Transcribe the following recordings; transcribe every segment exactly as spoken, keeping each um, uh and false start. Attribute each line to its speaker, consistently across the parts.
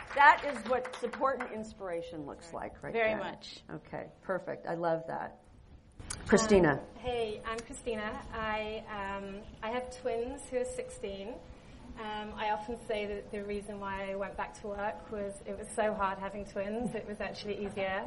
Speaker 1: That is what support and inspiration looks like, right
Speaker 2: Very
Speaker 1: there.
Speaker 2: much.
Speaker 1: Okay, perfect. I love that. Christina.
Speaker 3: Um, hey, I'm Christina. I um, I have twins who are sixteen. Um, I often say that the reason why I went back to work was it was so hard having twins. It was actually easier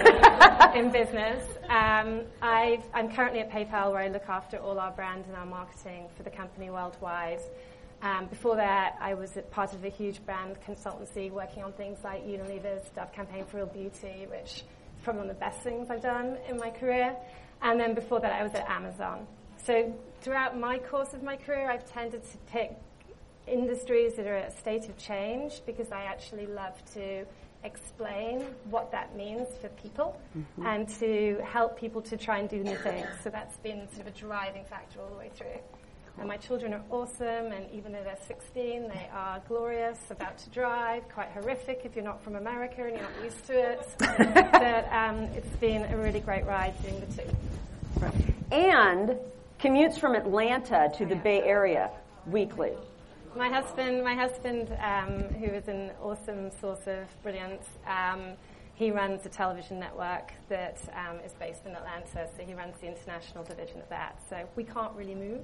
Speaker 3: in business. Um, I've, I'm currently at PayPal, where I look after all our brand and our marketing for the company worldwide. Um, before that, I was a part of a huge brand consultancy working on things like Unilever's Dove Campaign for Real Beauty, which is probably one of the best things I've done in my career. And then before that, I was at Amazon. So throughout my course of my career, I've tended to pick industries that are at a state of change because I actually love to explain what that means for people mm-hmm. and to help people to try and do new things. So that's been sort of a driving factor all the way through. And my children are awesome, and even though they're sixteen, they are glorious, about to drive, quite horrific if you're not from America and you're not used to it. But um, it's been a really great ride doing the two.
Speaker 1: Right. And commutes from Atlanta to the Bay Area weekly.
Speaker 3: My husband, my husband, um, who is an awesome source of brilliance, um, he runs a television network that um, is based in Atlanta, so he runs the international division of that. So we can't really move.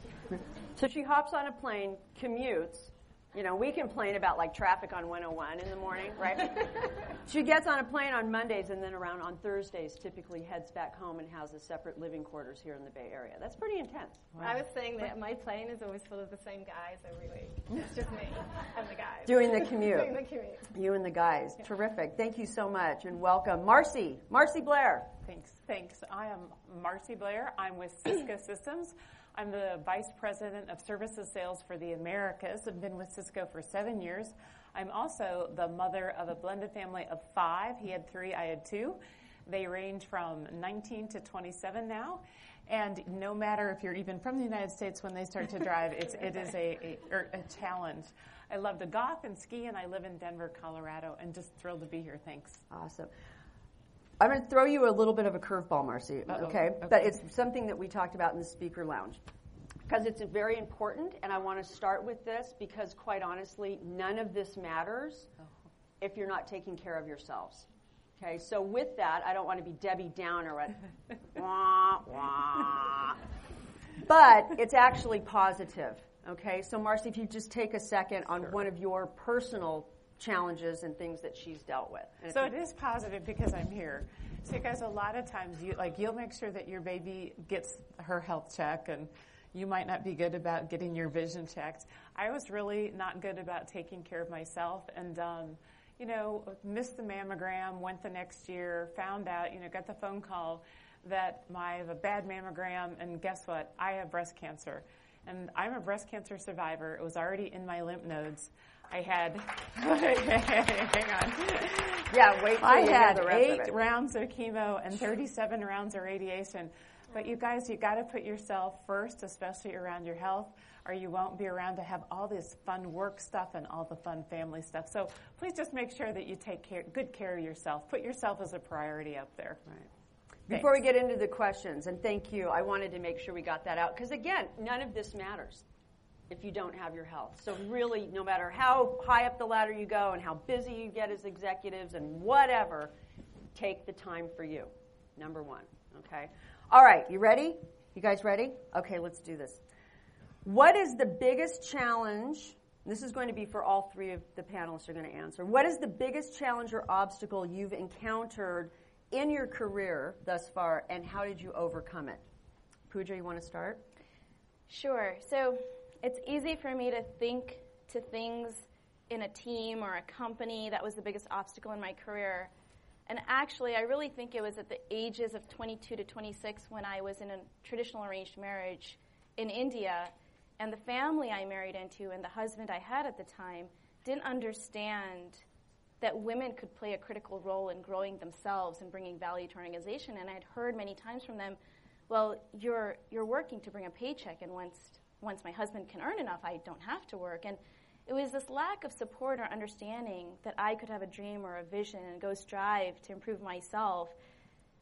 Speaker 1: So she hops on a plane, commutes. You know, we complain about, like, traffic on one oh one in the morning, right? She gets on a plane on Mondays and then around on Thursdays typically heads back home and has a separate living quarters here in the Bay Area. That's pretty intense.
Speaker 3: Wow. I was saying that my plane is always full of the same guys every week. It's just me and the guys.
Speaker 1: Doing the commute.
Speaker 3: Doing the commute.
Speaker 1: You and the guys. Yeah. Terrific. Thank you so much and welcome. Marcy. Marcy Blair.
Speaker 4: Thanks. Thanks. I am Marcy Blair. I'm with Cisco Systems. I'm the Vice President of Services Sales for the Americas. I've been with Cisco for seven years. I'm also the mother of a blended family of five. He had three, I had two. They range from nineteen to twenty-seven now. And no matter if you're even from the United States when they start to drive, it's, it is a, a, er, a challenge. I love to golf and ski, and I live in Denver, Colorado, and just thrilled to be here. Thanks.
Speaker 1: Awesome. I'm going to throw you a little bit of a curveball, Marcy, okay? okay? But it's something that we talked about in the speaker lounge because it's very important, and I want to start with this because, quite honestly, none of this matters oh. if you're not taking care of yourselves, okay? So with that, I don't want to be Debbie Downer at wah, wah. But it's actually positive, okay? So, Marcy, if you just take a second on
Speaker 4: sure.
Speaker 1: one of your personal challenges and things that she's dealt with. And
Speaker 4: so it is positive because I'm here. So because a lot of times you like you'll make sure that your baby gets her health check and you might not be good about getting your vision checked. I was really not good about taking care of myself and um, you know, missed the mammogram, went the next year, found out, you know, got the phone call that my, I have a bad mammogram and guess what? I have breast cancer. And I'm a breast cancer survivor. It was already in my lymph nodes. I had, hang on.
Speaker 1: Yeah, wait till
Speaker 4: I
Speaker 1: you
Speaker 4: had
Speaker 1: hear the rest
Speaker 4: eight
Speaker 1: of it.
Speaker 4: rounds of chemo and thirty-seven rounds of radiation. But you guys, you got to put yourself first, especially around your health, or you won't be around to have all this fun work stuff and all the fun family stuff. So please just make sure that you take care, good care of yourself. Put yourself as a priority up there.
Speaker 1: Right.
Speaker 4: Thanks.
Speaker 1: Before we get into the questions, and thank you, I wanted to make sure we got that out. Because, again, none of this matters if you don't have your health. So really, no matter how high up the ladder you go and how busy you get as executives and whatever, take the time for you, number one, okay? All right, you ready? You guys ready? Okay, let's do this. What is the biggest challenge? This is going to be for all three of the panelists are going to answer. What is the biggest challenge or obstacle you've encountered in your career thus far, and how did you overcome it? Pooja, you want to start?
Speaker 2: Sure. So it's easy for me to think to things in a team or a company. That was the biggest obstacle in my career. And actually, I really think it was at the ages of twenty-two to twenty-six when I was in a traditional arranged marriage in India, and the family I married into and the husband I had at the time didn't understand that women could play a critical role in growing themselves and bringing value to our organization. And I'd heard many times from them, well, you're you're working to bring a paycheck, and once once my husband can earn enough, I don't have to work. And it was this lack of support or understanding that I could have a dream or a vision and go strive to improve myself.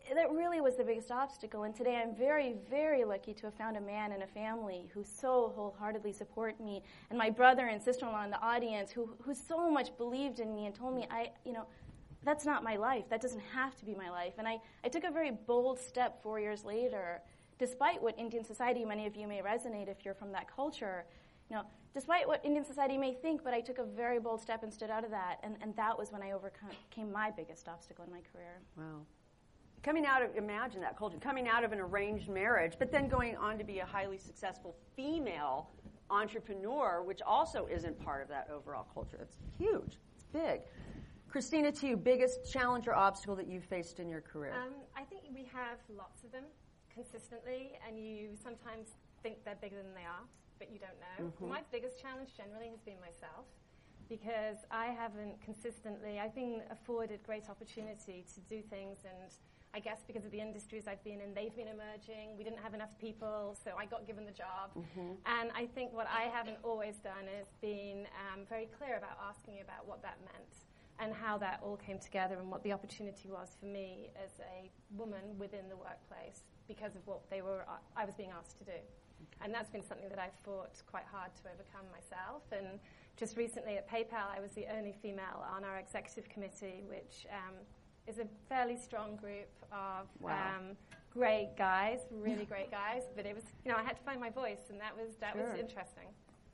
Speaker 2: that really was the biggest obstacle. And today I'm very, very lucky to have found a man and a family who so wholeheartedly support me, and my brother and sister-in-law in the audience who who so much believed in me and told me, I, you know, that's not my life. That doesn't have to be my life. And I, I took a very bold step four years later, despite what Indian society, many of you may resonate if you're from that culture, you know, despite what Indian society may think, but I took a very bold step and stood out of that. And, and that was when I overcame my biggest obstacle in my career.
Speaker 1: Wow. Coming out of, imagine that culture, coming out of an arranged marriage, but then going on to be a highly successful female entrepreneur, which also isn't part of that overall culture. It's huge. It's big. Christina, to you, biggest challenge or obstacle that you've faced in your career?
Speaker 3: Um, I think we have lots of them consistently, and you sometimes think they're bigger than they are, but you don't know. Mm-hmm. My biggest challenge generally has been myself, because I haven't consistently, I've been afforded great opportunity to do things, and I guess because of the industries I've been in, they've been emerging. We didn't have enough people, so I got given the job. Mm-hmm. And I think what I haven't always done is been um, very clear about asking about what that meant and how that all came together and what the opportunity was for me as a woman within the workplace because of what they were, uh, I was being asked to do. Okay. And that's been something that I've fought quite hard to overcome myself. And just recently at PayPal, I was the only female on our executive committee, which um, is a fairly strong group of
Speaker 1: wow.
Speaker 3: um, great guys, really great guys. But it was, you know, I had to find my voice, and that was that
Speaker 1: sure.
Speaker 3: was interesting.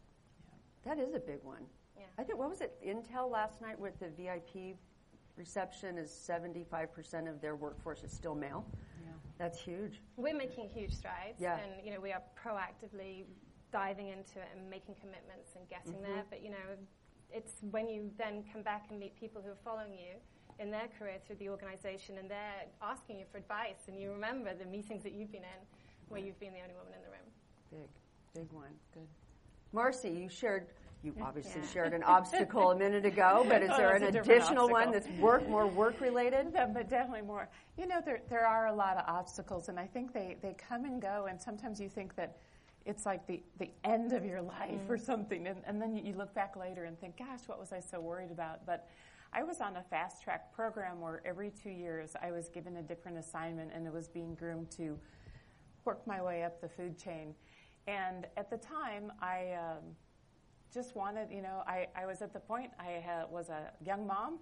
Speaker 1: That is a big one.
Speaker 3: Yeah.
Speaker 1: I think, what was it, Intel last night with the V I P reception is seventy-five percent of their workforce is still male. Yeah. That's huge.
Speaker 3: We're making huge strides.
Speaker 1: Yeah.
Speaker 3: And, you know, we are proactively diving into it and making commitments and getting mm-hmm. there. But, you know, it's when you then come back and meet people who are following you in their career through the organization and they're asking you for advice, and you remember the meetings that you've been in where you've been the only woman in the room.
Speaker 1: Big, big one. Good. Marcy, you shared, you obviously
Speaker 3: yeah.
Speaker 1: shared an obstacle a minute ago, but is
Speaker 4: oh,
Speaker 1: there an additional
Speaker 4: obstacle.
Speaker 1: one that's work, more work-related?
Speaker 4: No, but definitely more. You know, there there are a lot of obstacles, and I think they, they come and go, and sometimes you think that it's like the, the end of your life mm. or something, and, and then you, you look back later and think, gosh, what was I so worried about? But I was on a fast-track program where every two years I was given a different assignment, and it was being groomed to work my way up the food chain. And at the time, I um, just wanted, you know, I, I was at the point, I had, was a young mom,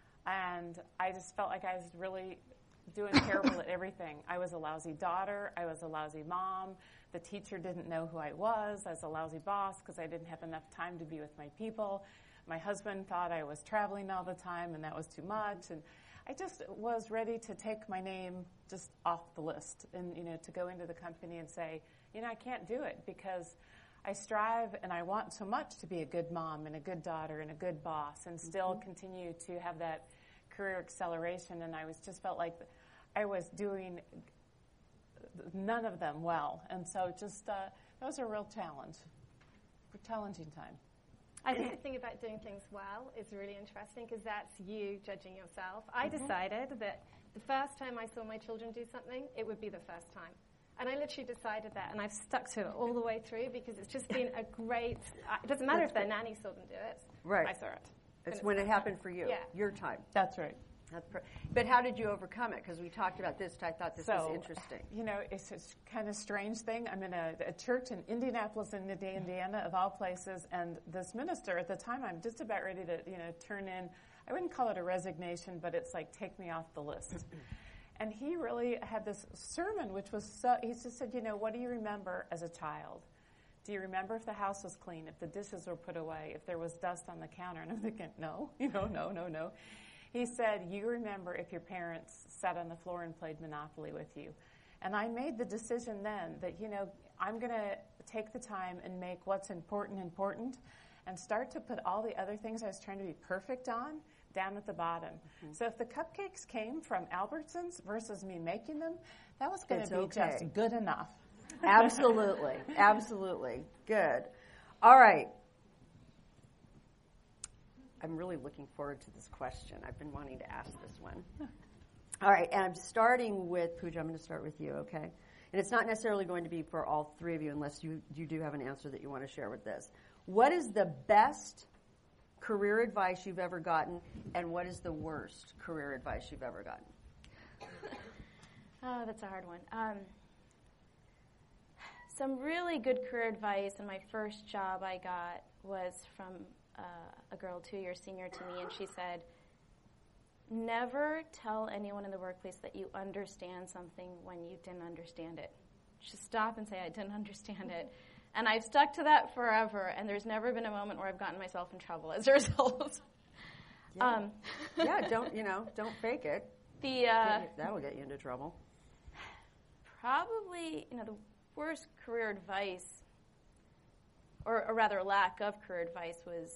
Speaker 4: and I just felt like I was really doing terrible at everything. I was a lousy daughter. I was a lousy mom. The teacher didn't know who I was. I was a lousy boss because I didn't have enough time to be with my people. My husband thought I was traveling all the time, and that was too much. And I just was ready to take my name just off the list and, you know, to go into the company and say, you know, I can't do it because I strive and I want so much to be a good mom and a good daughter and a good boss and still mm-hmm. continue to have that career acceleration. And I was just felt like I was doing none of them well. And so just uh, that was a real challenge, a challenging time.
Speaker 3: I think the thing about doing things well is really interesting because that's you judging yourself. I mm-hmm. decided that the first time I saw my children do something, it would be the first time. And I literally decided that, and I've stuck to it all the way through because it's just been a great, uh, it doesn't matter that's if their nanny saw them do it.
Speaker 1: Right.
Speaker 3: I saw it.
Speaker 1: It's, it's when it happened time. for you,
Speaker 3: yeah.
Speaker 1: your time.
Speaker 4: That's right.
Speaker 1: That's pr- but how did you overcome it? Because we talked about this, I thought this
Speaker 4: so,
Speaker 1: was interesting.
Speaker 4: You know, it's a kind of strange thing. I'm in a, a church in Indianapolis, Indiana, of all places, and this minister, at the time, I'm just about ready to, you know, turn in, I wouldn't call it a resignation, but it's like, take me off the list. And he really had this sermon, which was so, he just said, you know, what do you remember as a child? Do you remember if the house was clean, if the dishes were put away, if there was dust on the counter? And I'm thinking, no, you know, no, no, no. He said, you remember if your parents sat on the floor and played Monopoly with you. And I made the decision then that, you know, I'm going to take the time and make what's important important and start to put all the other things I was trying to be perfect on down at the bottom. Mm-hmm. So if the cupcakes came from Albertsons versus me making them, that was going to be
Speaker 1: okay.
Speaker 4: just good enough.
Speaker 1: Absolutely. Absolutely. Good. All right. I'm really looking forward to this question. I've been wanting to ask this one. All right, and I'm starting with, Pooja, I'm going to start with you, okay? And it's not necessarily going to be for all three of you unless you, you do have an answer that you want to share with this. What is the best career advice you've ever gotten, and what is the worst career advice you've ever gotten?
Speaker 2: Oh, that's a hard one. Um, some really good career advice, and my first job I got was from uh, a girl two years senior to me, and she said, never tell anyone in the workplace that you understand something when you didn't understand it. Just stop and say, I didn't understand it. And I've stuck to that forever, and there's never been a moment where I've gotten myself in trouble as a result.
Speaker 1: Yeah,
Speaker 2: um,
Speaker 1: yeah don't, you know, don't fake it.
Speaker 2: The uh,
Speaker 1: That'll get you into trouble.
Speaker 2: Probably, you know, the worst career advice, or, or rather lack of career advice, was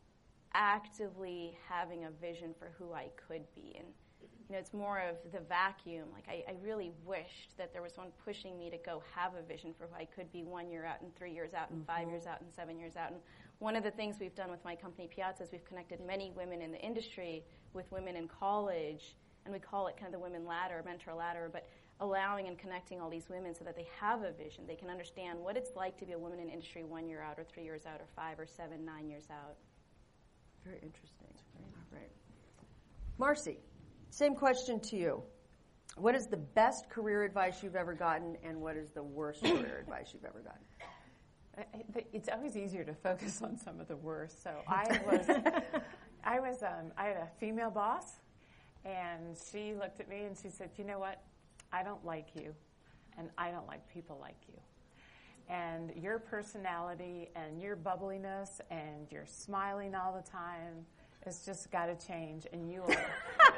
Speaker 2: actively having a vision for who I could be. And, you know, it's more of the vacuum. Like, I, I really wished that there was one pushing me to go have a vision for who I could be one year out and three years out and mm-hmm. five years out and seven years out. And one of the things we've done with my company, Piazza, is we've connected many women in the industry with women in college, and we call it kind of the women ladder, mentor ladder, but allowing and connecting all these women so that they have a vision. They can understand what it's like to be a woman in industry one year out or three years out or five or seven, nine years out.
Speaker 1: Very interesting. All right. Marcy, same question to you. What is the best career advice you've ever gotten, and what is the worst career advice you've ever gotten?
Speaker 4: It's always easier to focus on some of the worst. So I was, I was, um, I had a female boss, and she looked at me and she said, "You know what? I don't like you, and I don't like people like you. And your personality and your bubbliness and your smiling all the time has just got to change, and you are..."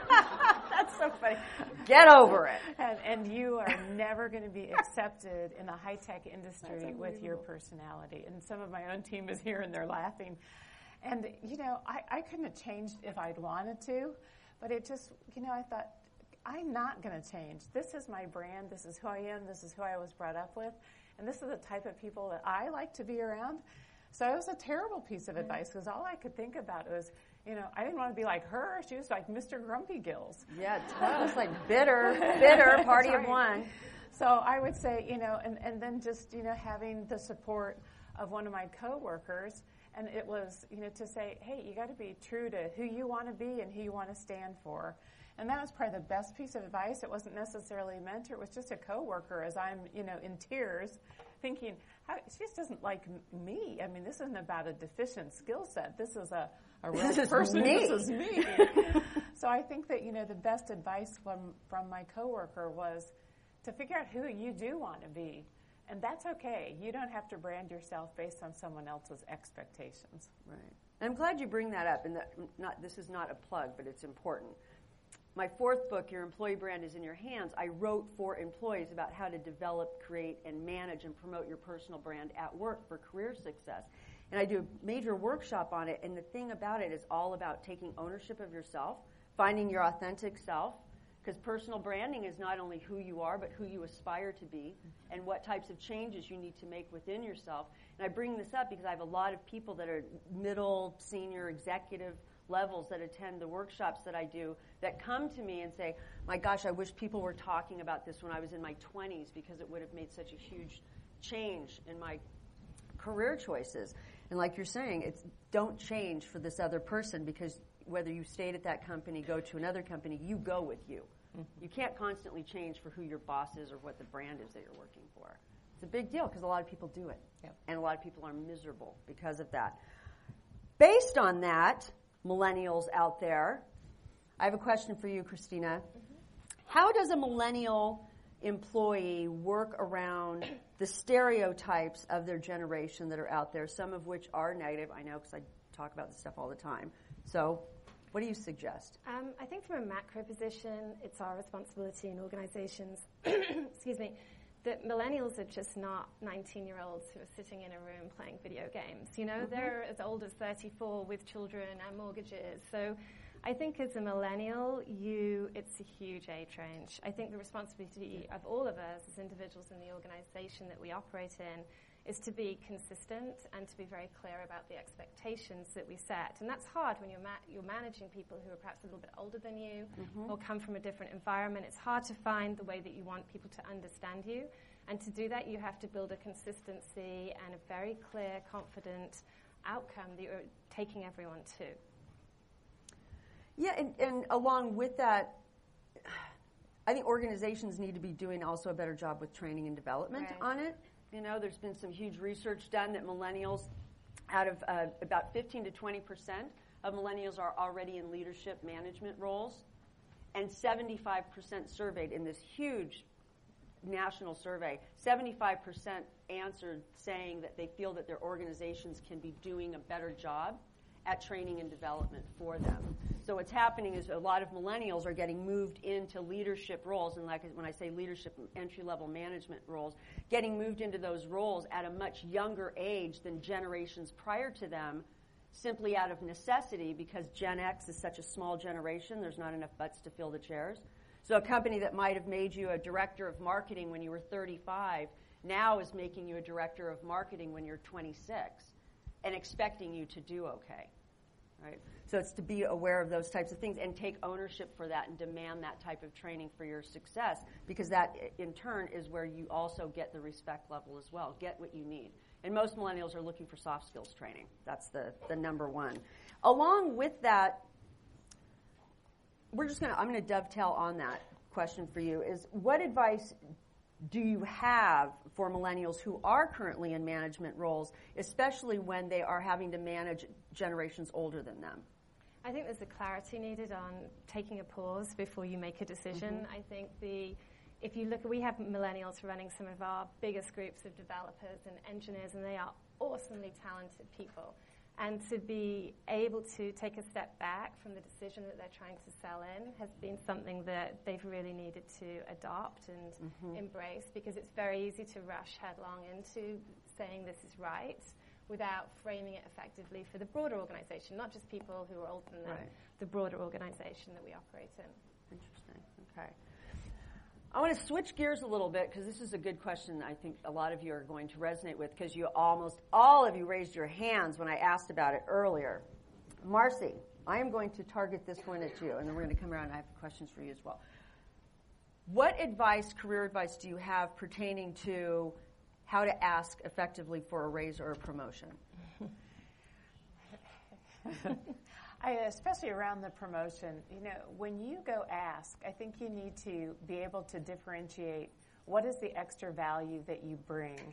Speaker 1: That's so funny. Get over it.
Speaker 4: And, and you are never going to be accepted in the high-tech industry with your personality. And some of my own team is here, and they're laughing. And, you know, I, I couldn't have changed if I'd wanted to, but it just, you know, I thought, I'm not going to change. This is my brand. This is who I am. This is who I was brought up with. And this is the type of people that I like to be around. So it was a terrible piece of mm-hmm. advice, because all I could think about was, you know, I didn't want to be like her. She was like Mister Grumpy Gills.
Speaker 1: Yeah, it's like bitter, bitter, party
Speaker 4: right.
Speaker 1: of one.
Speaker 4: So I would say, you know, and, and then just, you know, having the support of one of my coworkers, and it was, you know, to say, hey, you got to be true to who you want to be and who you want to stand for. And that was probably the best piece of advice. It wasn't necessarily a mentor. It was just a coworker as I'm, you know, in tears, thinking, How, she just doesn't like m- me. I mean, this isn't about a deficient skill set. This is a, a real
Speaker 1: this
Speaker 4: person.
Speaker 1: Me.
Speaker 4: This is me. So I think that, you know, the best advice from, from my coworker was to figure out who you do want to be. And that's okay. You don't have to brand yourself based on someone else's expectations.
Speaker 1: Right. And I'm glad you bring that up. And that not this is not a plug, but it's important. My fourth book, Your Employee Brand is in Your Hands, I wrote for employees about how to develop, create, and manage and promote your personal brand at work for career success. And I do a major workshop on it, and the thing about it is all about taking ownership of yourself, finding your authentic self, because personal branding is not only who you are, but who you aspire to be, and what types of changes you need to make within yourself. And I bring this up because I have a lot of people that are middle, senior, executive levels that attend the workshops that I do that come to me and say, my gosh, I wish people were talking about this when I was in my twenties, because it would have made such a huge change in my career choices. And like you're saying, it's don't change for this other person, because whether you stayed at that company, go to another company, you go with you. Mm-hmm. You can't constantly change for who your boss is or what the brand is that you're working for. It's a big deal because a lot of people do it.
Speaker 4: Yep. And
Speaker 1: a lot of people are miserable because of that. Based on that, millennials out there, I have a question for you, Christina. Mm-hmm. How does a millennial employee work around the stereotypes of their generation that are out there, some of which are negative? I know because I talk about this stuff all the time. So what do you suggest?
Speaker 3: Um, I think from a macro position, it's our responsibility in organizations, excuse me, that millennials are just not nineteen-year-olds who are sitting in a room playing video games. You know, mm-hmm. they're as old as thirty-four with children and mortgages. So I think as a millennial, you it's a huge age range. I think the responsibility of all of us as individuals in the organization that we operate in is to be consistent and to be very clear about the expectations that we set. And that's hard when you're ma- you're managing people who are perhaps a little bit older than you mm-hmm. or come from a different environment. It's hard to find the way that you want people to understand you. And to do that, you have to build a consistency and a very clear, confident outcome that you're taking everyone to.
Speaker 1: Yeah, and, and along with that, I think organizations need to be doing also a better job with training and development
Speaker 2: Right.
Speaker 1: on it. You know, there's been some huge research done that millennials, out of uh, about fifteen to twenty percent of millennials are already in leadership management roles, and seventy-five percent surveyed in this huge national survey, seventy-five percent answered saying that they feel that their organizations can be doing a better job at training and development for them. So what's happening is a lot of millennials are getting moved into leadership roles, and like when I say leadership, entry-level management roles, getting moved into those roles at a much younger age than generations prior to them, simply out of necessity, because Gen X is such a small generation, there's not enough butts to fill the chairs. So a company that might have made you a director of marketing when you were thirty-five now is making you a director of marketing when you're twenty-six and expecting you to do okay. Right? So it's to be aware of those types of things and take ownership for that and demand that type of training for your success, because that, in turn, is where you also get the respect level as well. Get what you need. And most millennials are looking for soft skills training. That's the, the number one. Along with that, we're just going to, I'm going to dovetail on that question for you, is what advice do you have for millennials who are currently in management roles, especially when they are having to manage generations older than them?
Speaker 3: I think there's a clarity needed on taking a pause before you make a decision. Mm-hmm. I think the if you look, we have millennials running some of our biggest groups of developers and engineers, and they are awesomely talented people. And to be able to take a step back from the decision that they're trying to sell in has been something that they've really needed to adopt and mm-hmm. embrace, because it's very easy to rush headlong into saying this is right without framing it effectively for the broader organization, not just people who are older than them, right. the broader organization that we operate in.
Speaker 1: Interesting. Okay. I want to switch gears a little bit, because this is a good question I think a lot of you are going to resonate with, because you almost all of you raised your hands when I asked about it earlier. Marcy, I am going to target this one at you, and then we're going to come around and I have questions for you as well. What advice, career advice, do you have pertaining to how to ask effectively for a raise or a promotion?
Speaker 4: I, especially around the promotion, you know, when you go ask, I think you need to be able to differentiate what is the extra value that you bring,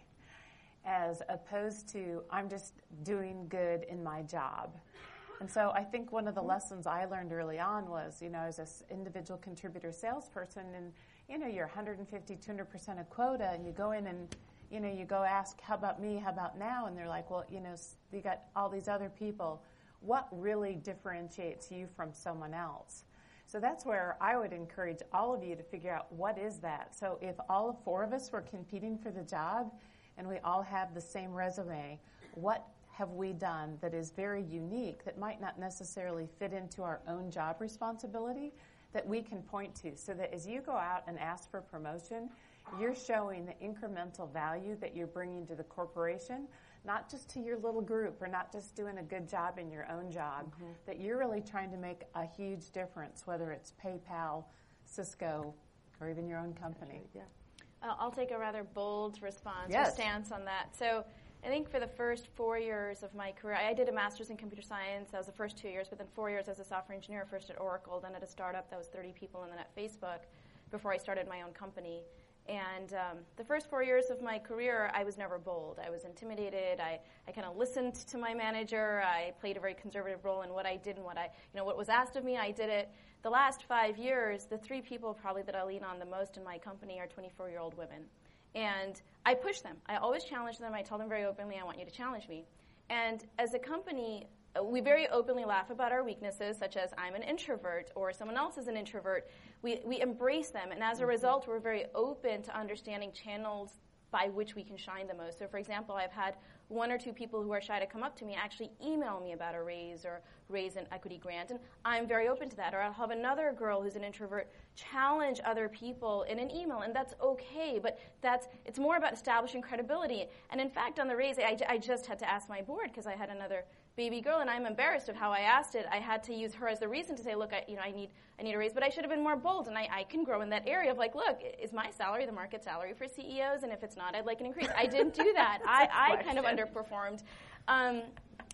Speaker 4: as opposed to I'm just doing good in my job. And so I think one of the lessons I learned early on was, you know, as an individual contributor salesperson, and, you know, you're one hundred fifty, two hundred percent of quota, and you go in and, you know, you go ask, how about me, how about now? And they're like, well, you know, you got all these other people. What really differentiates you from someone else? So that's where I would encourage all of you to figure out what is that. So if all four of us were competing for the job and we all have the same resume, what have we done that is very unique, that might not necessarily fit into our own job responsibility, that we can point to, so that as you go out and ask for promotion, you're showing the incremental value that you're bringing to the corporation, not just to your little group, or not just doing a good job in your own job, mm-hmm. that you're really trying to make a huge difference, whether it's PayPal, Cisco, or even your own company.
Speaker 2: Yeah. Uh, I'll take a rather bold response
Speaker 1: yes.
Speaker 2: or stance on that. So I think for the first four years of my career, I did a master's in computer science. That was the first two years, but then four years as a software engineer, first at Oracle, then at a startup that was thirty people, and then at Facebook before I started my own company. And um, the first four years of my career, I was never bold. I was intimidated. I, I kind of listened to my manager. I played a very conservative role in what I did and what I, you know, what was asked of me, I did it. The last five years, the three people probably that I lean on the most in my company are twenty-four-year-old women. And I push them. I always challenge them. I tell them very openly, I want you to challenge me. And as a company, we very openly laugh about our weaknesses, such as I'm an introvert or someone else is an introvert. We we embrace them, and as a result, we're very open to understanding channels by which we can shine the most. So, for example, I've had one or two people who are shy to come up to me actually email me about a raise or raise an equity grant, and I'm very open to that. Or I'll have another girl who's an introvert challenge other people in an email, and that's okay, but that's it's more about establishing credibility. And in fact, on the raise, I, I just had to ask my board because I had another baby girl, and I'm embarrassed of how I asked it. I had to use her as the reason to say, look, I, you know, I need I need a raise, but I should have been more bold, and I, I can grow in that area of like, look, is my salary the market salary for C E Os? And if it's not, I'd like an increase. I didn't do that. I, I kind of underperformed. Um,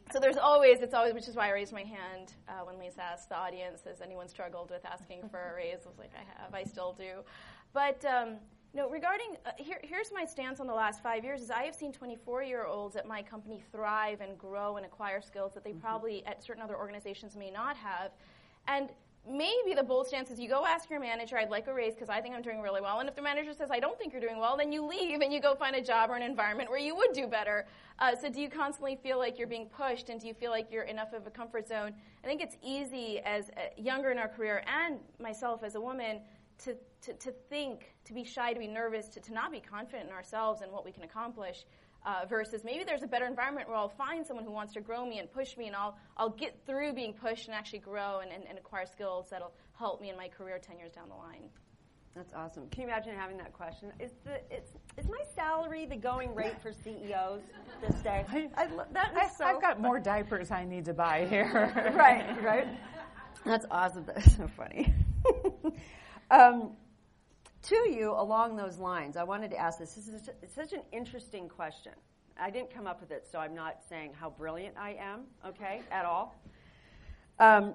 Speaker 2: So there's always, it's always, which is why I raised my hand uh, when Lisa asked the audience, has anyone struggled with asking for a raise? I was like, I have, I still do. But, um, you know, regarding, uh, here, here's my stance on the last five years, is I have seen twenty-four-year-olds at my company thrive and grow and acquire skills that they mm-hmm. probably at certain other organizations may not have. And maybe the bold stance is you go ask your manager, I'd like a raise because I think I'm doing really well. And if the manager says, I don't think you're doing well, then you leave and you go find a job or an environment where you would do better. Uh, so do you constantly feel like you're being pushed, and do you feel like you're enough of a comfort zone? I think it's easy as uh, younger in our career, and myself as a woman, to, to, to think, to be shy, to be nervous, to, to not be confident in ourselves and what we can accomplish. Uh, versus maybe there's a better environment where I'll find someone who wants to grow me and push me, and I'll I'll get through being pushed and actually grow and, and, and acquire skills that'll help me in my career ten years down the line.
Speaker 1: That's awesome. Can you imagine having that question? Is the it's, is my salary the going rate for C E Os this day? I, that is so
Speaker 4: I've got more diapers I need to buy here.
Speaker 1: Right, right. That's awesome. That's so funny. um, To you, along those lines, I wanted to ask this. This is it's such an interesting question. I didn't come up with it, so I'm not saying how brilliant I am, okay, at all. Um,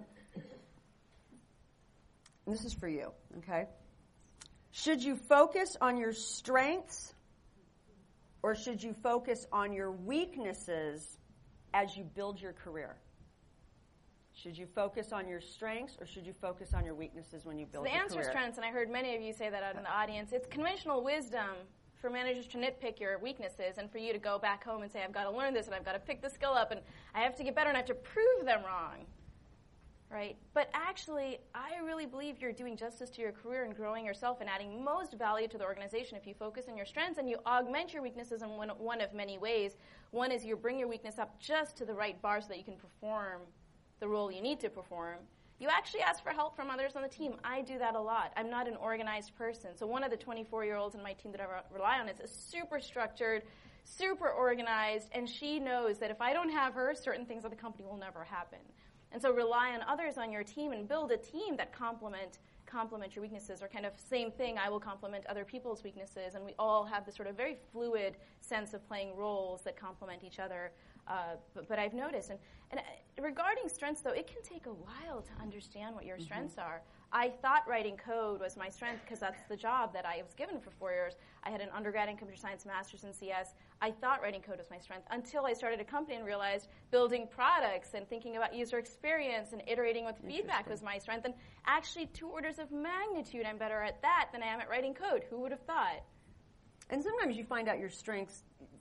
Speaker 1: this is for you, okay? Should you focus on your strengths, or should you focus on your weaknesses as you build your career? Should you focus on your strengths, or should you focus on your weaknesses when you build
Speaker 2: so
Speaker 1: your career?
Speaker 2: The answer is strengths, and I heard many of you say that out in the audience. It's conventional wisdom for managers to nitpick your weaknesses and for you to go back home and say, I've got to learn this, and I've got to pick the skill up, and I have to get better, and I have to prove them wrong. Right? But actually, I really believe you're doing justice to your career and growing yourself and adding most value to the organization if you focus on your strengths and you augment your weaknesses in one, one of many ways. One is you bring your weakness up just to the right bar so that you can perform the role you need to perform. You actually ask for help from others on the team. I do that a lot. I'm not an organized person. So one of the twenty-four-year-olds in my team that I re- rely on is a super structured, super organized, and she knows that if I don't have her, certain things at the company will never happen. And so rely on others on your team and build a team that complement complement your weaknesses, or kind of same thing, I will complement other people's weaknesses, and we all have this sort of very fluid sense of playing roles that complement each other. Uh, but, but I've noticed, and, and uh, regarding strengths, though, it can take a while to understand what your mm-hmm. strengths are. I thought writing code was my strength because that's the job that I was given for four years. I had an undergrad in computer science, master's in C S. I thought writing code was my strength until I started a company and realized building products and thinking about user experience and iterating with feedback was my strength. And actually, two orders of magnitude, I'm better at that than I am at writing code. Who would have thought?
Speaker 1: And sometimes you find out your strengths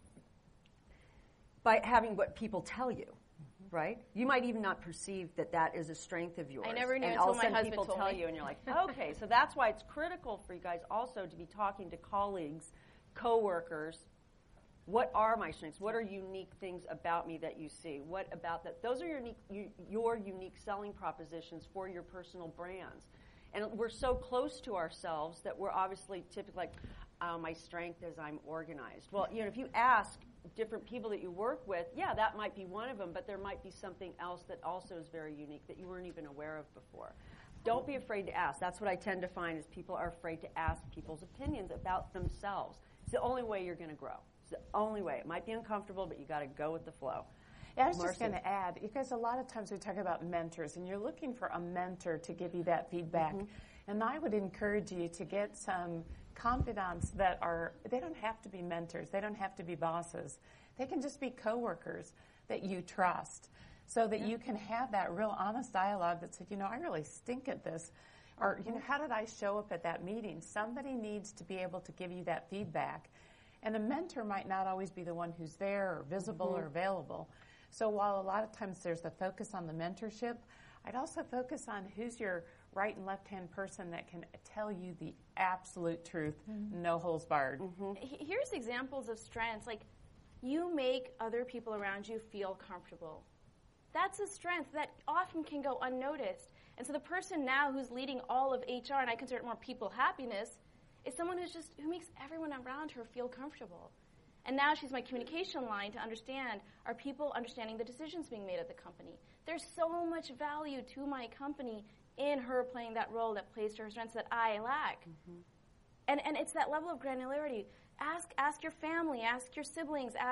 Speaker 1: by having what people tell you, mm-hmm. right? You might even not perceive that that is a strength of yours.
Speaker 2: I never knew
Speaker 1: and
Speaker 2: until
Speaker 1: all of a
Speaker 2: my
Speaker 1: sudden
Speaker 2: husband
Speaker 1: people
Speaker 2: told
Speaker 1: tell
Speaker 2: me.
Speaker 1: you, and you're like, okay. So that's why it's critical for you guys also to be talking to colleagues, coworkers. What are my strengths? What are unique things about me that you see? What about that? Those are your unique, you, your unique selling propositions for your personal brands. And we're so close to ourselves that we're obviously typically like, oh, my strength is I'm organized. Well, you know, if you ask different people that you work with, yeah, that might be one of them, but there might be something else that also is very unique that you weren't even aware of before. Don't be afraid to ask. That's what I tend to find is people are afraid to ask people's opinions about themselves. It's the only way you're going to grow. It's the only way. It might be uncomfortable, but you got to go with the flow.
Speaker 4: Yeah, I was
Speaker 1: Marcy.
Speaker 4: just going to add, because a lot of times we talk about mentors, and you're looking for a mentor to give you that feedback. Mm-hmm. And I would encourage you to get some confidants that are, they don't have to be mentors. They don't have to be bosses. They can just be coworkers that you trust so that yeah. you can have that real honest dialogue that said, you know, I really stink at this. Or, you know, how did I show up at that meeting? Somebody needs to be able to give you that feedback. And a mentor might not always be the one who's there or visible mm-hmm. or available. So while a lot of times there's the focus on the mentorship, I'd also focus on who's your right and left-hand person that can tell you the absolute truth, mm-hmm. no holes barred.
Speaker 2: Mm-hmm. Here's examples of strengths. Like, you make other people around you feel comfortable. That's a strength that often can go unnoticed. And so the person now who's leading all of H R, and I consider it more people happiness, is someone who's just who makes everyone around her feel comfortable. And now she's my communication line to understand, are people understanding the decisions being made at the company? There's so much value to my company in her playing that role that plays to her strengths that I lack. Mm-hmm. And and it's that level of granularity. Ask ask your family, ask your siblings, ask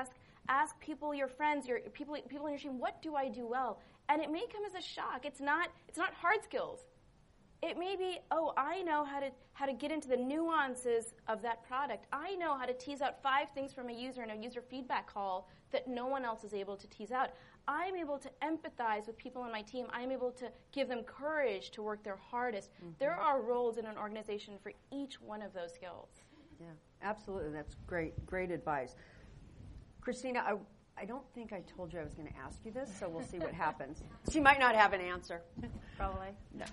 Speaker 2: Ask people, your friends, your people, people in your team, what do I do well? And it may come as a shock. It's not, it's not hard skills. It may be, oh, I know how to how to get into the nuances of that product. I know how to tease out five things from a user in a user feedback call that no one else is able to tease out. I'm able to empathize with people on my team. I'm able to give them courage to work their hardest. Mm-hmm. There are roles in an organization for each one of those skills.
Speaker 1: Yeah, absolutely. That's great, great advice. Christina, I, I don't think I told you I was going to ask you this, so we'll see what happens. She might not have an answer.
Speaker 3: Probably.
Speaker 1: No.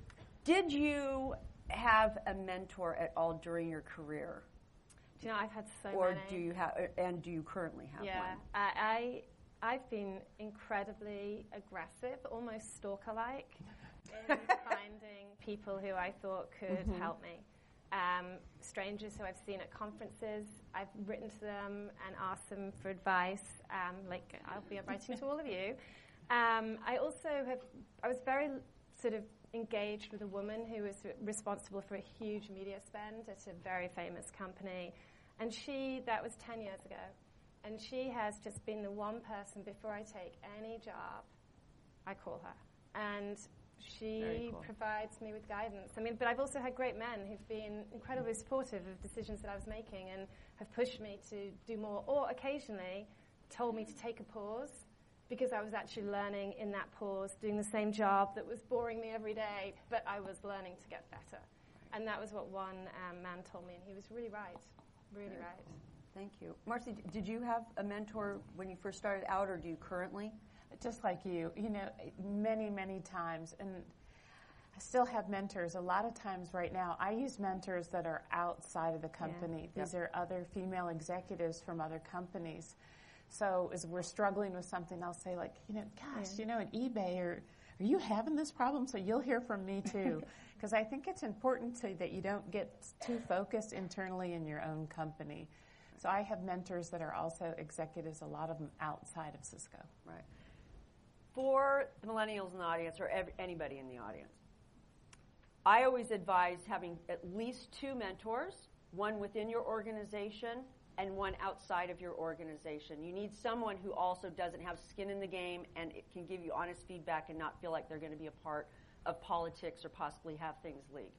Speaker 1: Did you have a mentor at all during your career?
Speaker 3: Do you know, I've had so
Speaker 1: or
Speaker 3: many.
Speaker 1: Or do you have, and do you currently have
Speaker 3: yeah,
Speaker 1: one?
Speaker 3: Yeah, I, I've been incredibly aggressive, almost stalker-like, in finding people who I thought could mm-hmm. help me. Um, strangers who I've seen at conferences, I've written to them and asked them for advice, um, like I'll be writing to all of you. Um, I also have, I was very sort of engaged with a woman who was responsible for a huge media spend at a very famous company. And she, that was ten years ago, and she has just been the one person before I take any job, I call her. And she cool. provides me with guidance. I mean, but I've also had great men who've been incredibly supportive of decisions that I was making and have pushed me to do more, or occasionally told me to take a pause because I was actually learning in that pause, doing the same job that was boring me every day, but I was learning to get better. And that was what one um, man told me, and he was really right, really Very right.
Speaker 1: Cool. Thank you. Marcy, did you have a mentor when you first started out, or do you currently?
Speaker 4: Just like you, you know, many, many times, and I still have mentors. A lot of times right now, I use mentors that are outside of the company. Yeah. These yep. are other female executives from other companies. So as we're struggling with something, I'll say like, you know, gosh, yeah. you know, in eBay, or are you having this problem? So you'll hear from me too. Because I think it's important to, that you don't get too focused internally in your own company. So I have mentors that are also executives, a lot of them outside of Cisco.
Speaker 1: Right. For the millennials in the audience, or ev- anybody in the audience, I always advise having at least two mentors, one within your organization and one outside of your organization. You need someone who also doesn't have skin in the game and it can give you honest feedback and not feel like they're going to be a part of politics or possibly have things leak.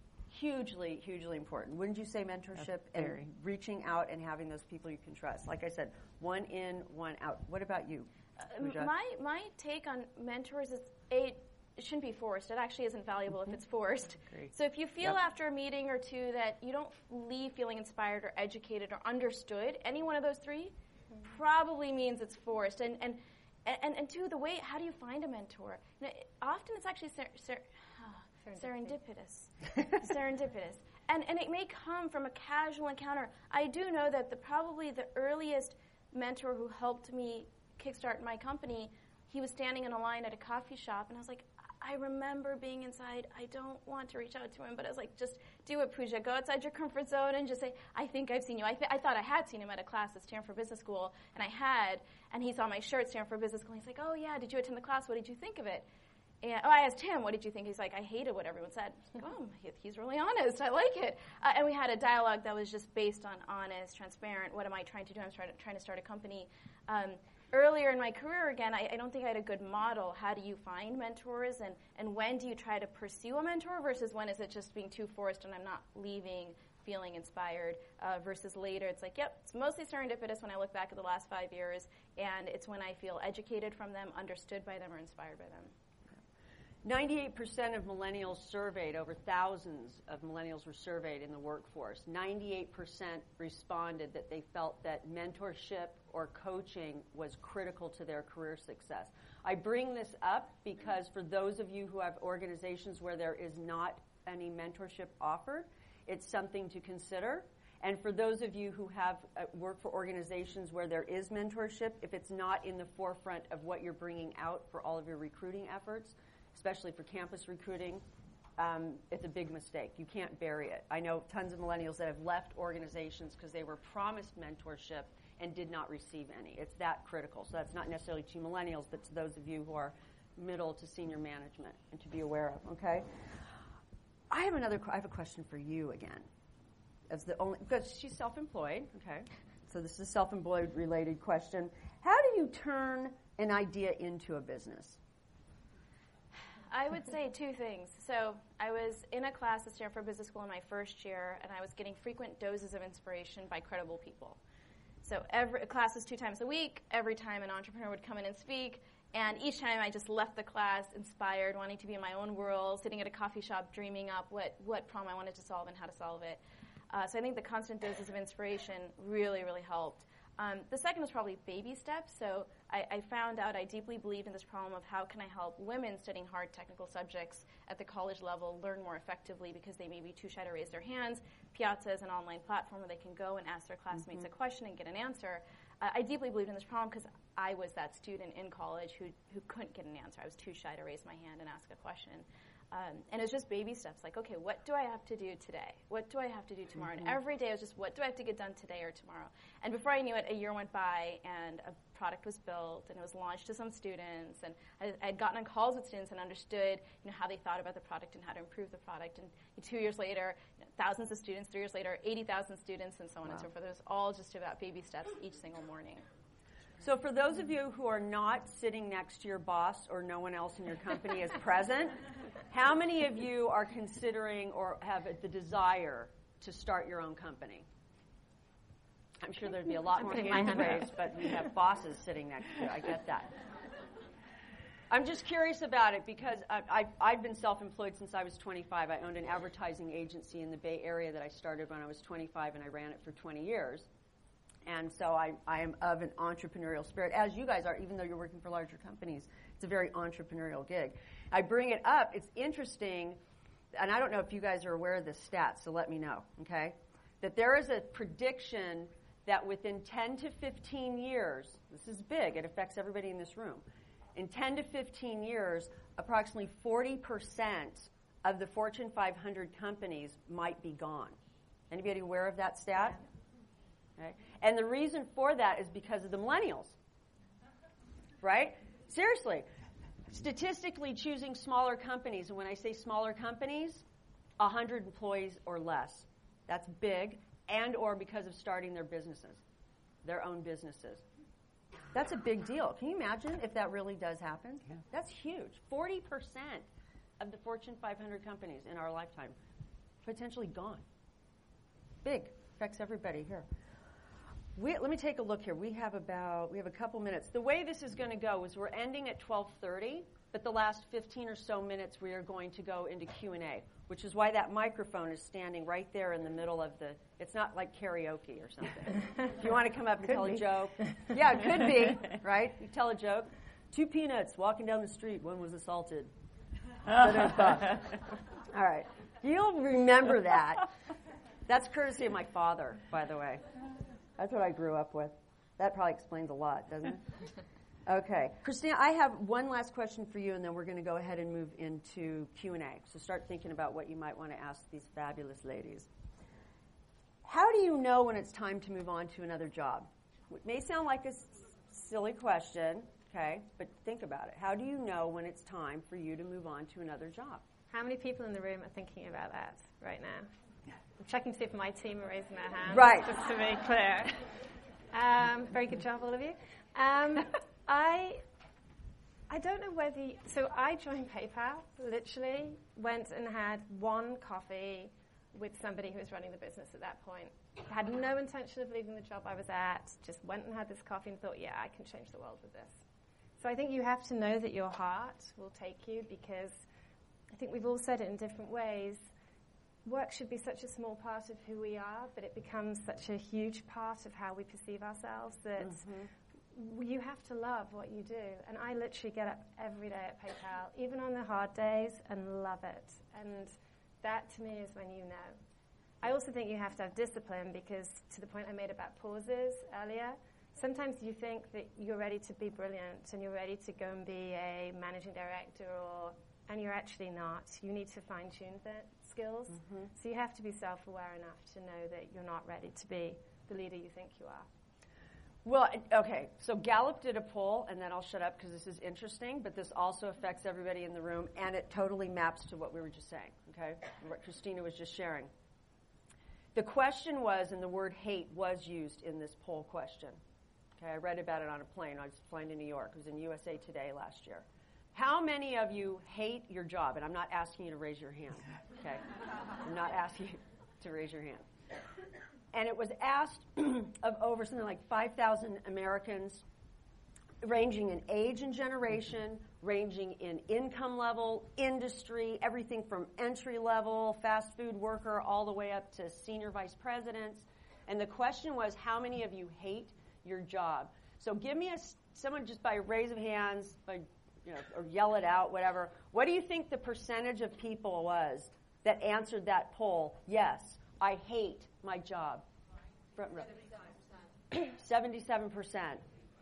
Speaker 1: Hugely, hugely important. Wouldn't you say mentorship and reaching out and having those people you can trust? Like I said, one in, one out. What about you?
Speaker 2: Uh, my my take on mentors is a, it shouldn't be forced. It actually isn't valuable mm-hmm. if it's forced. Great. So if you feel yep. after a meeting or two that you don't leave feeling inspired or educated or understood, any one of those three mm-hmm. probably means it's forced. And and, and and two, the way, how do you find a mentor? Now, often it's actually ser- ser- oh, serendipitous. serendipitous. And and it may come from a casual encounter. I do know that the probably the earliest mentor who helped me kickstart my company, he was standing in a line at a coffee shop, and I was like, I remember being inside. I don't want to reach out to him, but I was like, just do it, Pooja. Go outside your comfort zone and just say, I think I've seen you. I, th- I thought I had seen him at a class at Stanford Business School, and I had, and he saw my shirt at Stanford Business School, and he's like, oh, yeah, did you attend the class? What did you think of it? And oh, I asked him, what did you think? He's like, I hated what everyone said. Like, oh, he, he's really honest. I like it. Uh, and we had a dialogue that was just based on honest, transparent. What am I trying to do? I'm trying to, trying to start a company. Um, Earlier in my career, again, I, I don't think I had a good model. How do you find mentors, and, and when do you try to pursue a mentor versus when is it just being too forced and I'm not leaving feeling inspired uh, versus later it's like, yep, it's mostly serendipitous when I look back at the last five years, and it's when I feel educated from them, understood by them, or inspired by them.
Speaker 1: ninety-eight percent of millennials surveyed, over thousands of millennials were surveyed in the workforce. ninety-eight percent responded that they felt that mentorship or coaching was critical to their career success. I bring this up because for those of you who have organizations where there is not any mentorship offered, it's something to consider. And for those of you who have uh, work for organizations where there is mentorship, if it's not in the forefront of what you're bringing out for all of your recruiting efforts, especially for campus recruiting, um, it's a big mistake. You can't bury it. I know tons of millennials that have left organizations because they were promised mentorship and did not receive any. It's that critical. So that's not necessarily to millennials, but to those of you who are middle to senior management and to be aware of, okay? I have another, I have a question for you again. As the only, because she's self-employed, okay? So this is a self-employed related question. How do you turn an idea into a business?
Speaker 2: I would say two things. So I was in a class at Stanford Business School in my first year, and I was getting frequent doses of inspiration by credible people. So every class is two times a week. Every time an entrepreneur would come in and speak, and each time I just left the class inspired, wanting to be in my own world, sitting at a coffee shop, dreaming up what, what problem I wanted to solve and how to solve it. Uh, so I think the constant doses of inspiration really, really helped. Um, the second was probably baby steps. So I, I found out I deeply believed in this problem of how can I help women studying hard technical subjects at the college level learn more effectively because they may be too shy to raise their hands. Piazza is an online platform where they can go and ask their classmates mm-hmm. a question and get an answer. Uh, I deeply believed in this problem because I was that student in college who, who couldn't get an answer. I was too shy to raise my hand and ask a question. Um, and it was just baby steps, like, okay, what do I have to do today? What do I have to do tomorrow? Mm-hmm. And every day it was just, what do I have to get done today or tomorrow? And before I knew it, a year went by, and a product was built, and it was launched to some students, and I, I had gotten on calls with students and understood, you know, how they thought about the product and how to improve the product. And two years later, you know, thousands of students, three years later, eighty thousand students, and so on wow. and so forth. It was all just about baby steps each single morning.
Speaker 1: So for those of you who are not sitting next to your boss or no one else in your company is present, how many of you are considering or have the desire to start your own company? I'm sure there'd be a lot more hands raised, but we have bosses sitting next to you. I get that. I'm just curious about it because I, I, I've been self-employed since I was twenty-five. I owned an advertising agency in the Bay Area that I started when I was twenty-five, and I ran it for twenty years. And so I, I am of an entrepreneurial spirit, as you guys are, even though you're working for larger companies. It's a very entrepreneurial gig. I bring it up. It's interesting, and I don't know if you guys are aware of this stat, so let me know, okay? That there is a prediction that within ten to fifteen years, this is big, it affects everybody in this room. In ten to fifteen years, approximately forty percent of the Fortune five hundred companies might be gone. Anybody aware of that stat? Okay. And the reason for that is because of the millennials, right? Seriously, statistically choosing smaller companies, and when I say smaller companies, one hundred employees or less. That's big, and or because of starting their businesses, their own businesses. That's a big deal. Can you imagine if that really does happen? Yeah. That's huge. forty percent of the Fortune five hundred companies in our lifetime potentially gone. Big. Affects everybody here. We, let me take a look here. We have about, we have a couple minutes. The way this is going to go is we're ending at twelve thirty, but the last fifteen or so minutes we are going to go into Q and A, which is why that microphone is standing right there in the middle of the, it's not like karaoke or something. If you want to come up and
Speaker 4: could
Speaker 1: tell
Speaker 4: be.
Speaker 1: a joke. Yeah, it could be, right? You tell a joke. Two peanuts walking down the street. One was assaulted. All right. You'll remember that. That's courtesy of my father, by the way. That's what I grew up with. That probably explains a lot, doesn't it? Okay. Christina, I have one last question for you, and then we're going to go ahead and move into Q and A. So start thinking about what you might want to ask these fabulous ladies. How do you know when it's time to move on to another job? It may sound like a s- silly question, okay, but think about it. How do you know when it's time for you to move on to another job?
Speaker 3: How many people in the room are thinking about that right now? I'm checking to see if my team are raising their hands.
Speaker 1: Right.
Speaker 3: Just to be clear. Um, very good job, all of you. Um, I I don't know whether... You, so I joined PayPal, literally, went and had one coffee with somebody who was running the business at that point. Had no intention of leaving the job I was at, just went and had this coffee and thought, yeah, I can change the world with this. So I think you have to know that your heart will take you, because I think we've all said it in different ways. Work should be such a small part of who we are, but it becomes such a huge part of how we perceive ourselves that mm-hmm. you have to love what you do. And I literally get up every day at PayPal, even on the hard days, and love it. And that, to me, is when you know. I also think you have to have discipline, because to the point I made about pauses earlier, sometimes you think that you're ready to be brilliant and you're ready to go and be a managing director, or, and you're actually not. You need to fine-tune that skills. Mm-hmm. So you have to be self-aware enough to know that you're not ready to be the leader you think you are.
Speaker 1: Well, okay, so Gallup did a poll, and then I'll shut up because this is interesting, but this also affects everybody in the room, and it totally maps to what we were just saying, okay, what Christina was just sharing. The question was, and the word hate was used in this poll question. Okay, I read about it on a plane. I was flying to New York. It was in U S A Today last year. How many of you hate your job? And I'm not asking you to raise your hand, okay? I'm not asking you to raise your hand. And it was asked of over something like five thousand Americans, ranging in age and generation, ranging in income level, industry, everything from entry level, fast food worker, all the way up to senior vice presidents. And the question was, how many of you hate your job? So give me a, someone just by raise of hands, by, you know, or yell it out, whatever. What do you think the percentage of people was that answered that poll? Yes, I hate my job. Front row. seventy-seven percent.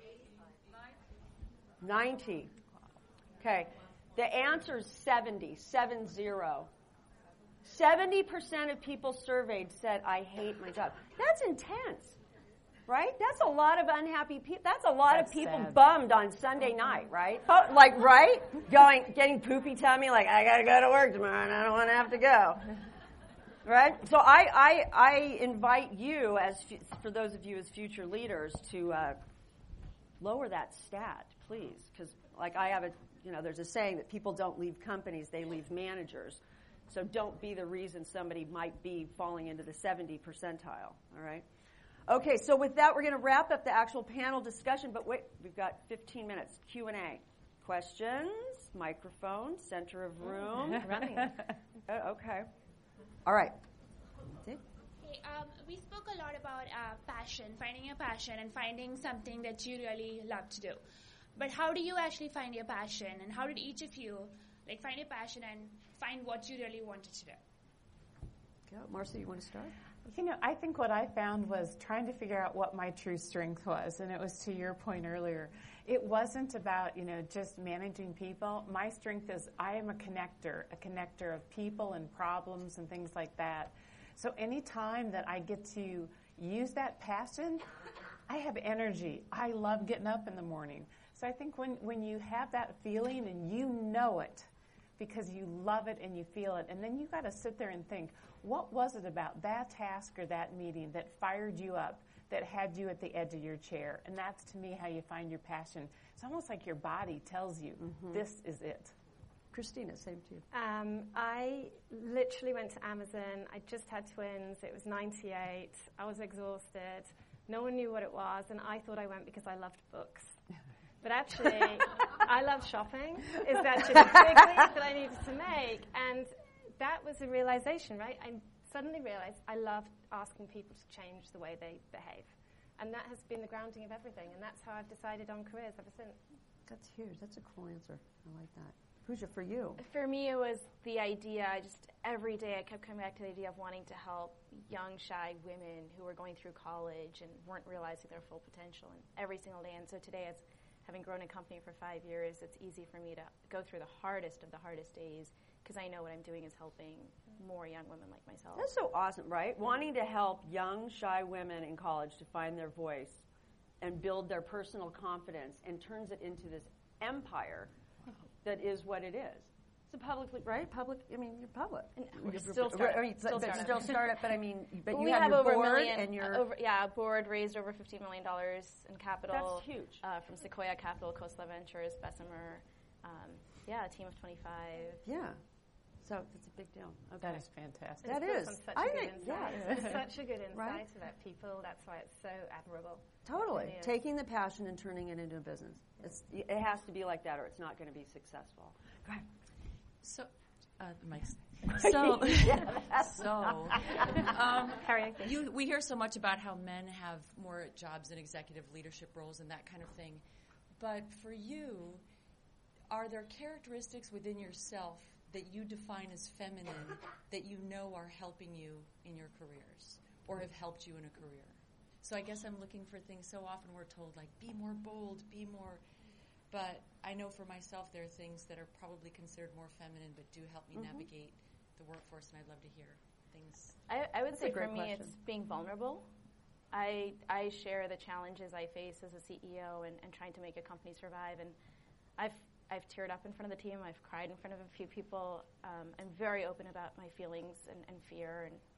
Speaker 1: ninety. Okay. The answer is seventy, seven zero. seventy percent of people surveyed said, I hate my job. That's intense, right? That's a lot of unhappy people. That's a lot
Speaker 4: That's
Speaker 1: of people
Speaker 4: sad.
Speaker 1: bummed on Sunday night, right? Oh, like, right? Going, getting poopy tummy, like, I got to go to work tomorrow and I don't want to have to go. Right? So I, I, I invite you, as f- for those of you as future leaders, to uh, lower that stat, please. Because, like, I have a, you know, there's a saying that people don't leave companies, they leave managers. So don't be the reason somebody might be falling into the seventy percentile, all right? Okay, so with that, we're going to wrap up the actual panel discussion. But wait, we've got fifteen minutes. Q and A. Questions, microphone, center of room.
Speaker 3: Running.
Speaker 1: Uh, okay. All right.
Speaker 5: Hey, um, we spoke a lot about uh, passion, finding your passion and finding something that you really love to do. But how do you actually find your passion, and how did each of you like find your passion and find what you really wanted to do?
Speaker 1: Go. Marcia, you want to start?
Speaker 4: You know, I think what I found was trying to figure out what my true strength was, and it was to your point earlier. It wasn't about, you know, just managing people. My strength is I am a connector, a connector of people and problems and things like that. So any time that I get to use that passion, I have energy. I love getting up in the morning. So I think when, when you have that feeling and you know it, because you love it and you feel it, and then you got to sit there and think, what was it about that task or that meeting that fired you up, that had you at the edge of your chair? And that's, to me, how you find your passion. It's almost like your body tells you, mm-hmm. this is it.
Speaker 1: Christina, same to you.
Speaker 3: Um, I literally went to Amazon. I just had twins. It was ninety-eight. I was exhausted. No one knew what it was, and I thought I went because I loved books. But actually, I love shopping. It's actually the big leap that I needed to make. And that was a realization, right? I suddenly realized I love asking people to change the way they behave. And that has been the grounding of everything. And that's how I've decided on careers ever since.
Speaker 1: That's huge. That's a cool answer. I like that. Pooja, for you?
Speaker 2: For me, it was the idea. I just every day I kept coming back to the idea of wanting to help young, shy women who were going through college and weren't realizing their full potential. And every single day. And so today, as having grown a company for five years, it's easy for me to go through the hardest of the hardest days because I know what I'm doing is helping more young women like myself.
Speaker 1: That's so awesome, right? Wanting to help young, shy women in college to find their voice and build their personal confidence and turns it into this empire that is what it is. It's a publicly, right? Public, I mean, you're public.
Speaker 2: We're
Speaker 1: You're
Speaker 2: still
Speaker 1: pro-
Speaker 2: startup.
Speaker 1: I mean,
Speaker 2: Still
Speaker 1: but
Speaker 2: startup.
Speaker 1: still startup, but I mean, but
Speaker 2: Well,
Speaker 1: you
Speaker 2: we
Speaker 1: have,
Speaker 2: have
Speaker 1: your
Speaker 2: over
Speaker 1: board
Speaker 2: a million,
Speaker 1: and your...
Speaker 2: uh, over, yeah, a board raised over fifteen million dollars in capital.
Speaker 1: That's huge.
Speaker 2: Uh, from Sequoia Capital, Khosla Ventures, Bessemer. Um, yeah, a team of twenty-five.
Speaker 1: Yeah. So it's a big deal. Okay.
Speaker 4: That is fantastic.
Speaker 1: That
Speaker 3: It's built
Speaker 1: is.
Speaker 3: on such
Speaker 1: I
Speaker 3: a good
Speaker 1: think,
Speaker 3: insight.
Speaker 1: yeah.
Speaker 3: It's such a good insight
Speaker 1: Right?
Speaker 3: about people. That's why it's so admirable.
Speaker 1: Totally.
Speaker 3: It really is.
Speaker 1: Taking the passion and turning it into a business. It's, it has to be like that or it's not going to be successful. Go ahead.
Speaker 6: So, uh, the mic's. So, so, um,
Speaker 3: Karaoke.
Speaker 6: you, we hear so much about how men have more jobs in executive leadership roles and that kind of thing. But for you, are there characteristics within yourself that you define as feminine that you know are helping you in your careers or have helped you in a career? So I guess I'm looking for things. So often we're told, like, be more bold, be more... But I know for myself there are things that are probably considered more feminine but do help me
Speaker 1: Mm-hmm.
Speaker 6: navigate the workforce, and I'd love to hear things.
Speaker 2: I, I would
Speaker 1: That's
Speaker 2: say
Speaker 1: a
Speaker 2: for
Speaker 1: great
Speaker 2: me
Speaker 1: question.
Speaker 2: it's being vulnerable. I I share the challenges I face as a C E O and, and trying to make a company survive. And I've I've teared up in front of the team. I've cried in front of a few people. Um, I'm very open about my feelings and, and fear. And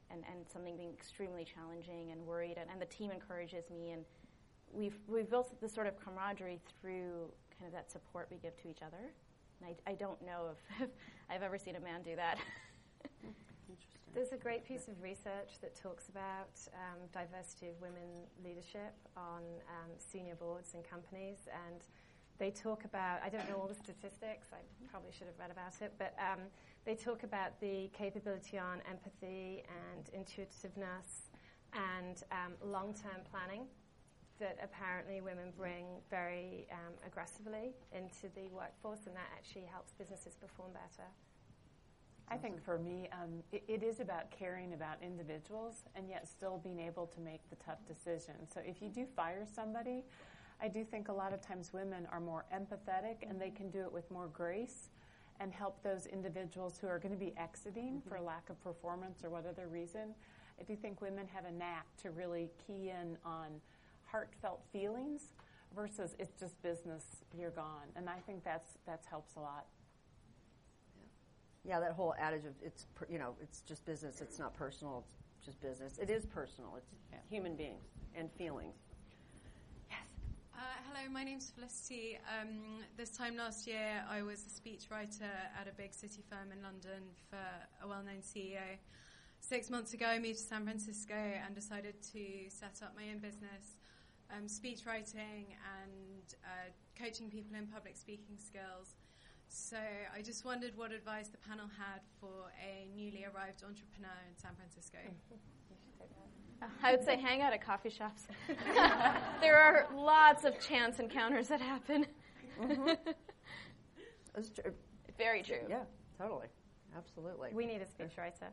Speaker 2: and, and something being extremely challenging and worried, and, and the team encourages me, and we've we've built this sort of camaraderie through kind of that support we give to each other. And I, I don't know if, if I've ever seen a man do that.
Speaker 1: Interesting.
Speaker 3: There's a great piece of research that talks about um, diversity of women leadership on um, senior boards in companies, and they talk about, I don't know all the statistics, I probably should have read about it, but um, they talk about the capability on empathy and intuitiveness and um, long-term planning that apparently women bring very um, aggressively into the workforce, and that actually helps businesses perform better.
Speaker 4: I think for me, um, it, it is about caring about individuals and yet still being able to make the tough decisions. So if you do fire somebody, I do think a lot of times women are more empathetic and they can do it with more grace and help those individuals who are going to be exiting mm-hmm. for lack of performance or what other reason. I do think women have a knack to really key in on heartfelt feelings versus it's just business, you're gone. And I think that's that's helps a lot.
Speaker 1: Yeah, that whole adage of it's, per, you know, it's just business, it's not personal, it's just business. It is personal. It's yeah. human beings and feelings. Yes.
Speaker 7: Uh, hello, my name's Felicity. Um, this time last year, I was a speechwriter at a big city firm in London for a well-known C E O. Six months ago, I moved to San Francisco and decided to set up my own business, um, speechwriting and uh, coaching people in public speaking skills. So I just wondered what advice the panel had for a newly arrived entrepreneur in San Francisco.
Speaker 2: Uh, I would say hang out at coffee shops. There are lots of chance encounters that happen.
Speaker 1: Mm-hmm. That's true.
Speaker 2: Very true.
Speaker 1: Yeah, totally. Absolutely.
Speaker 3: We need a speechwriter.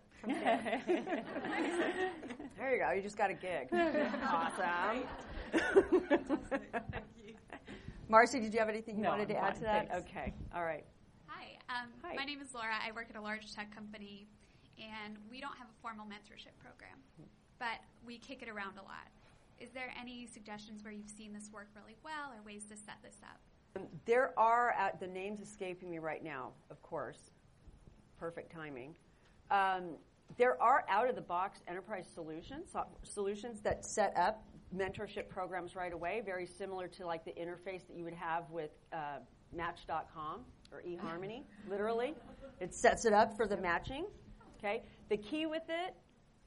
Speaker 1: There you go. You just got a gig. Awesome.
Speaker 7: Thank you.
Speaker 1: Marcy, did you have anything you
Speaker 4: no,
Speaker 1: wanted to
Speaker 4: I'm
Speaker 1: add
Speaker 4: fine,
Speaker 1: to that?
Speaker 4: thanks.
Speaker 1: Okay. All right.
Speaker 8: Hi. Um,
Speaker 1: Hi.
Speaker 8: My name is Laura. I work at a large tech company, and we don't have a formal mentorship program, but we kick it around a lot. Is there any suggestions where you've seen this work really well or ways to set this up?
Speaker 1: Um, there are, uh, the name's escaping me right now, of course. Perfect timing. Um, there are out-of-the-box enterprise solutions, so solutions that set up mentorship programs right away, very similar to like the interface that you would have with uh, Match dot com or eHarmony, literally. It sets it up for the matching. Okay. The key with it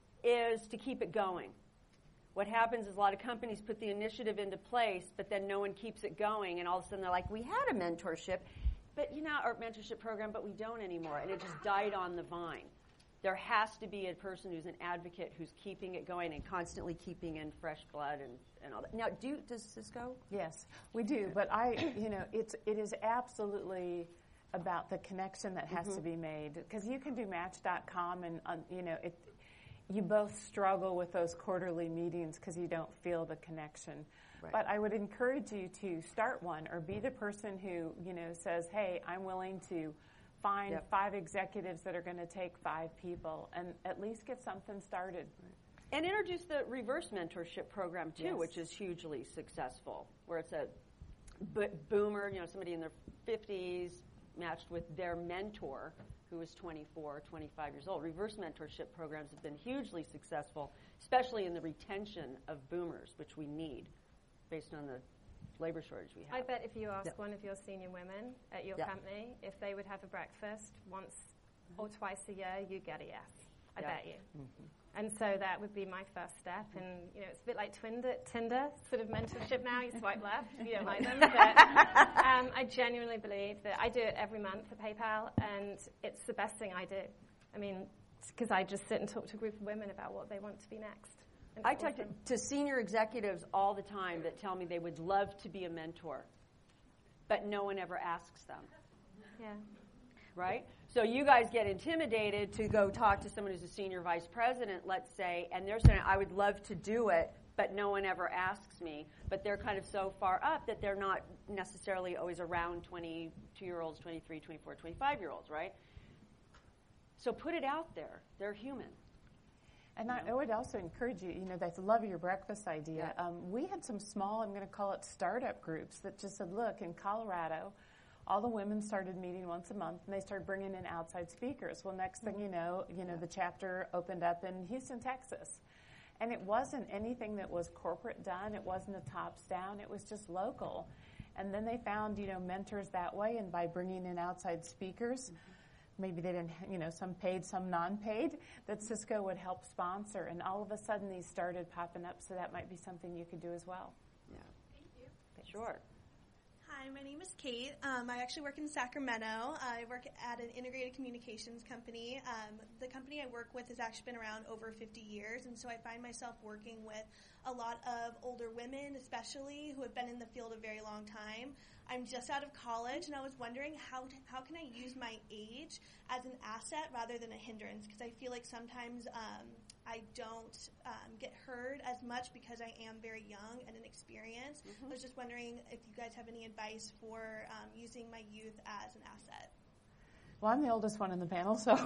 Speaker 1: is to keep it going. What happens is a lot of companies put the initiative into place, but then no one keeps it going, and all of a sudden they're like, we had a mentorship, but you know, our mentorship program, but we don't anymore, and it just died on the vine. There has to be a person who's an advocate who's keeping it going and constantly keeping in fresh blood and, and all that. Now, do does Cisco?
Speaker 4: Yes, we do. But I, you know, it's it is absolutely about the connection that has mm-hmm. to be made, because you can do Match dot com and um, you know it. You both struggle with those quarterly meetings because you don't feel the connection. Right. But I would encourage you to start one or be the person who you know says, "Hey, I'm willing to." Find yep. five executives that are going to take five people and at least get something started.
Speaker 1: And introduce the reverse mentorship program, too,
Speaker 4: yes.
Speaker 1: which is hugely successful, where it's a b- boomer, you know, somebody in their fifties matched with their mentor who is twenty-four, twenty-five years old. Reverse mentorship programs have been hugely successful, especially in the retention of boomers, which we need based on the labor shortage we have.
Speaker 3: I bet if you ask
Speaker 1: yep.
Speaker 3: one of your senior women at your
Speaker 1: yep.
Speaker 3: company if they would have a breakfast once mm-hmm. or twice a year, you get a yes. I
Speaker 1: yep.
Speaker 3: bet you.
Speaker 1: Mm-hmm.
Speaker 3: And so that would be my first step. And you know, it's a bit like Tinder, Tinder sort of mentorship now. You swipe left if you don't like them. But um, I genuinely believe that I do it every month for PayPal, and it's the best thing I do. I mean, because I just sit and talk to a group of women about what they want to be next.
Speaker 1: I talk to, to senior executives all the time that tell me they would love to be a mentor, but no one ever asks them.
Speaker 3: Yeah.
Speaker 1: Right? So you guys get intimidated to go talk to someone who's a senior vice president, let's say, and they're saying, I would love to do it, but no one ever asks me. But they're kind of so far up that they're not necessarily always around twenty-two-year-olds, twenty-three, twenty-four, twenty-five-year-olds, right? So put it out there. They're human.
Speaker 4: And I, I would also encourage you, you know, that love your breakfast idea.
Speaker 1: Yeah.
Speaker 4: Um, we had some small, I'm going to call it startup groups that just said, look, in Colorado, all the women started meeting once a month, and they started bringing in outside speakers. Well, next thing you know, you know, the chapter opened up in Houston, Texas. And it wasn't anything that was corporate done. It wasn't a tops down. It was just local. And then they found, you know, mentors that way, and by bringing in outside speakers, mm-hmm. maybe they didn't, you know, some paid, some non-paid, that Cisco would help sponsor. And all of a sudden these started popping up, so that might be something you could do as well.
Speaker 1: Yeah.
Speaker 9: Thank you.
Speaker 1: Sure.
Speaker 9: Hi, my name is Kate. Um, I actually work in Sacramento. I work at an integrated communications company. Um, the company I work with has actually been around over fifty years, and so I find myself working with a lot of older women, especially, who have been in the field a very long time. I'm just out of college, and I was wondering how to, how can I use my age as an asset rather than a hindrance, because I feel like sometimes um, I don't um, get heard as much because I am very young and inexperienced. Mm-hmm. I was just wondering if you guys have any advice for um, using my youth as an asset.
Speaker 4: Well, I'm the oldest one in the panel, so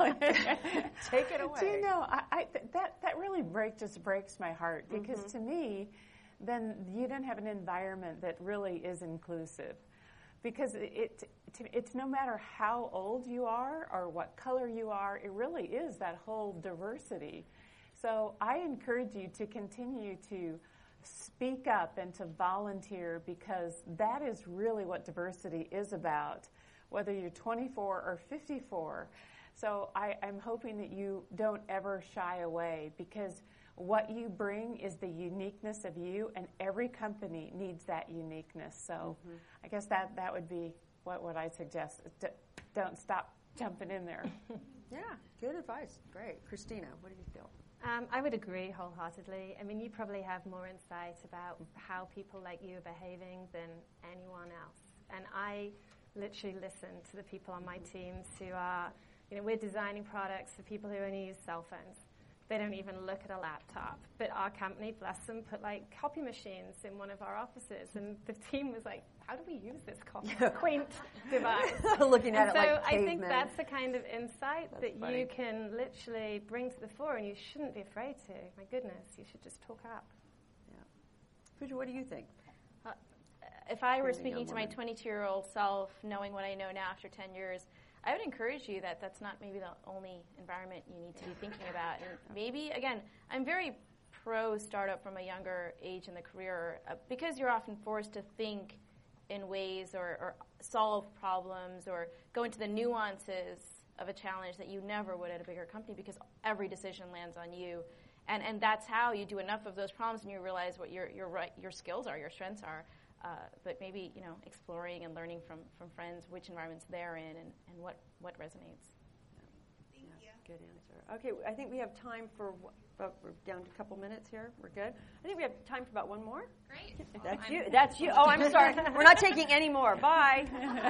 Speaker 1: take it away.
Speaker 4: Do you know, I, I, that that really break just breaks my heart, because mm-hmm. to me, then you don't have an environment that really is inclusive, because it, it it's no matter how old you are or what color you are, it really is that whole diversity. So I encourage you to continue to speak up and to volunteer, because that is really what diversity is about, whether you're twenty-four or fifty-four. So I, I'm hoping that you don't ever shy away, because what you bring is the uniqueness of you, and every company needs that uniqueness. So mm-hmm. I guess that, that would be what, what I suggest. D- don't stop jumping in there.
Speaker 1: Yeah, good advice. Great. Christina, what do you feel?
Speaker 3: Um, I would agree wholeheartedly. I mean, you probably have more insight about how people like you are behaving than anyone else. And I literally listen to the people on my teams who are, you know, we're designing products for people who only use cell phones. They don't even look at a laptop. But our company, bless them, put like copy machines in one of our offices. And the team was like, how do we use this copy, quaint device?
Speaker 1: Looking at
Speaker 3: and
Speaker 1: it
Speaker 3: so
Speaker 1: like
Speaker 3: I
Speaker 1: cavemen.
Speaker 3: think that's the kind of insight
Speaker 1: That's
Speaker 3: that
Speaker 1: funny.
Speaker 3: you can literally bring to the fore, and you shouldn't be afraid to. My goodness, you should just talk up.
Speaker 1: Yeah. Pooja, what do you think?
Speaker 2: Uh, if I were
Speaker 1: Being a
Speaker 2: speaking
Speaker 1: young
Speaker 2: to my
Speaker 1: woman.
Speaker 2: twenty-two-year-old self, knowing what I know now after ten years, I would encourage you that that's not maybe the only environment you need to be thinking about. And maybe, again, I'm very pro startup from a younger age in the career, uh, because you're often forced to think in ways or, or solve problems or go into the nuances of a challenge that you never would at a bigger company, because every decision lands on you. And and that's how you do enough of those problems and you realize what your your right, your skills are, your strengths are. Uh, but maybe, you know, exploring and learning from, from friends which environments they're in and, and what, what resonates.
Speaker 9: Thank
Speaker 1: Yeah,
Speaker 9: you.
Speaker 1: good answer. Okay, I think we have time for, uh, we're down to a couple minutes here. We're good. I think we have time for about one more.
Speaker 8: Great.
Speaker 1: That's
Speaker 8: I'm-
Speaker 1: you. That's you. Oh, I'm sorry. We're not taking any more. Bye.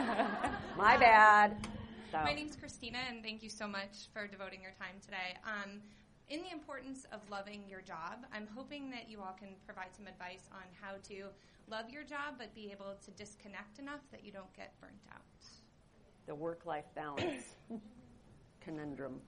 Speaker 1: My bad. So.
Speaker 10: My name's Christina, and thank you so much for devoting your time today. Um, in the importance of loving your job, I'm hoping that you all can provide some advice on how to love your job but be able to disconnect enough that you don't get burnt out.
Speaker 1: The work-life balance conundrum.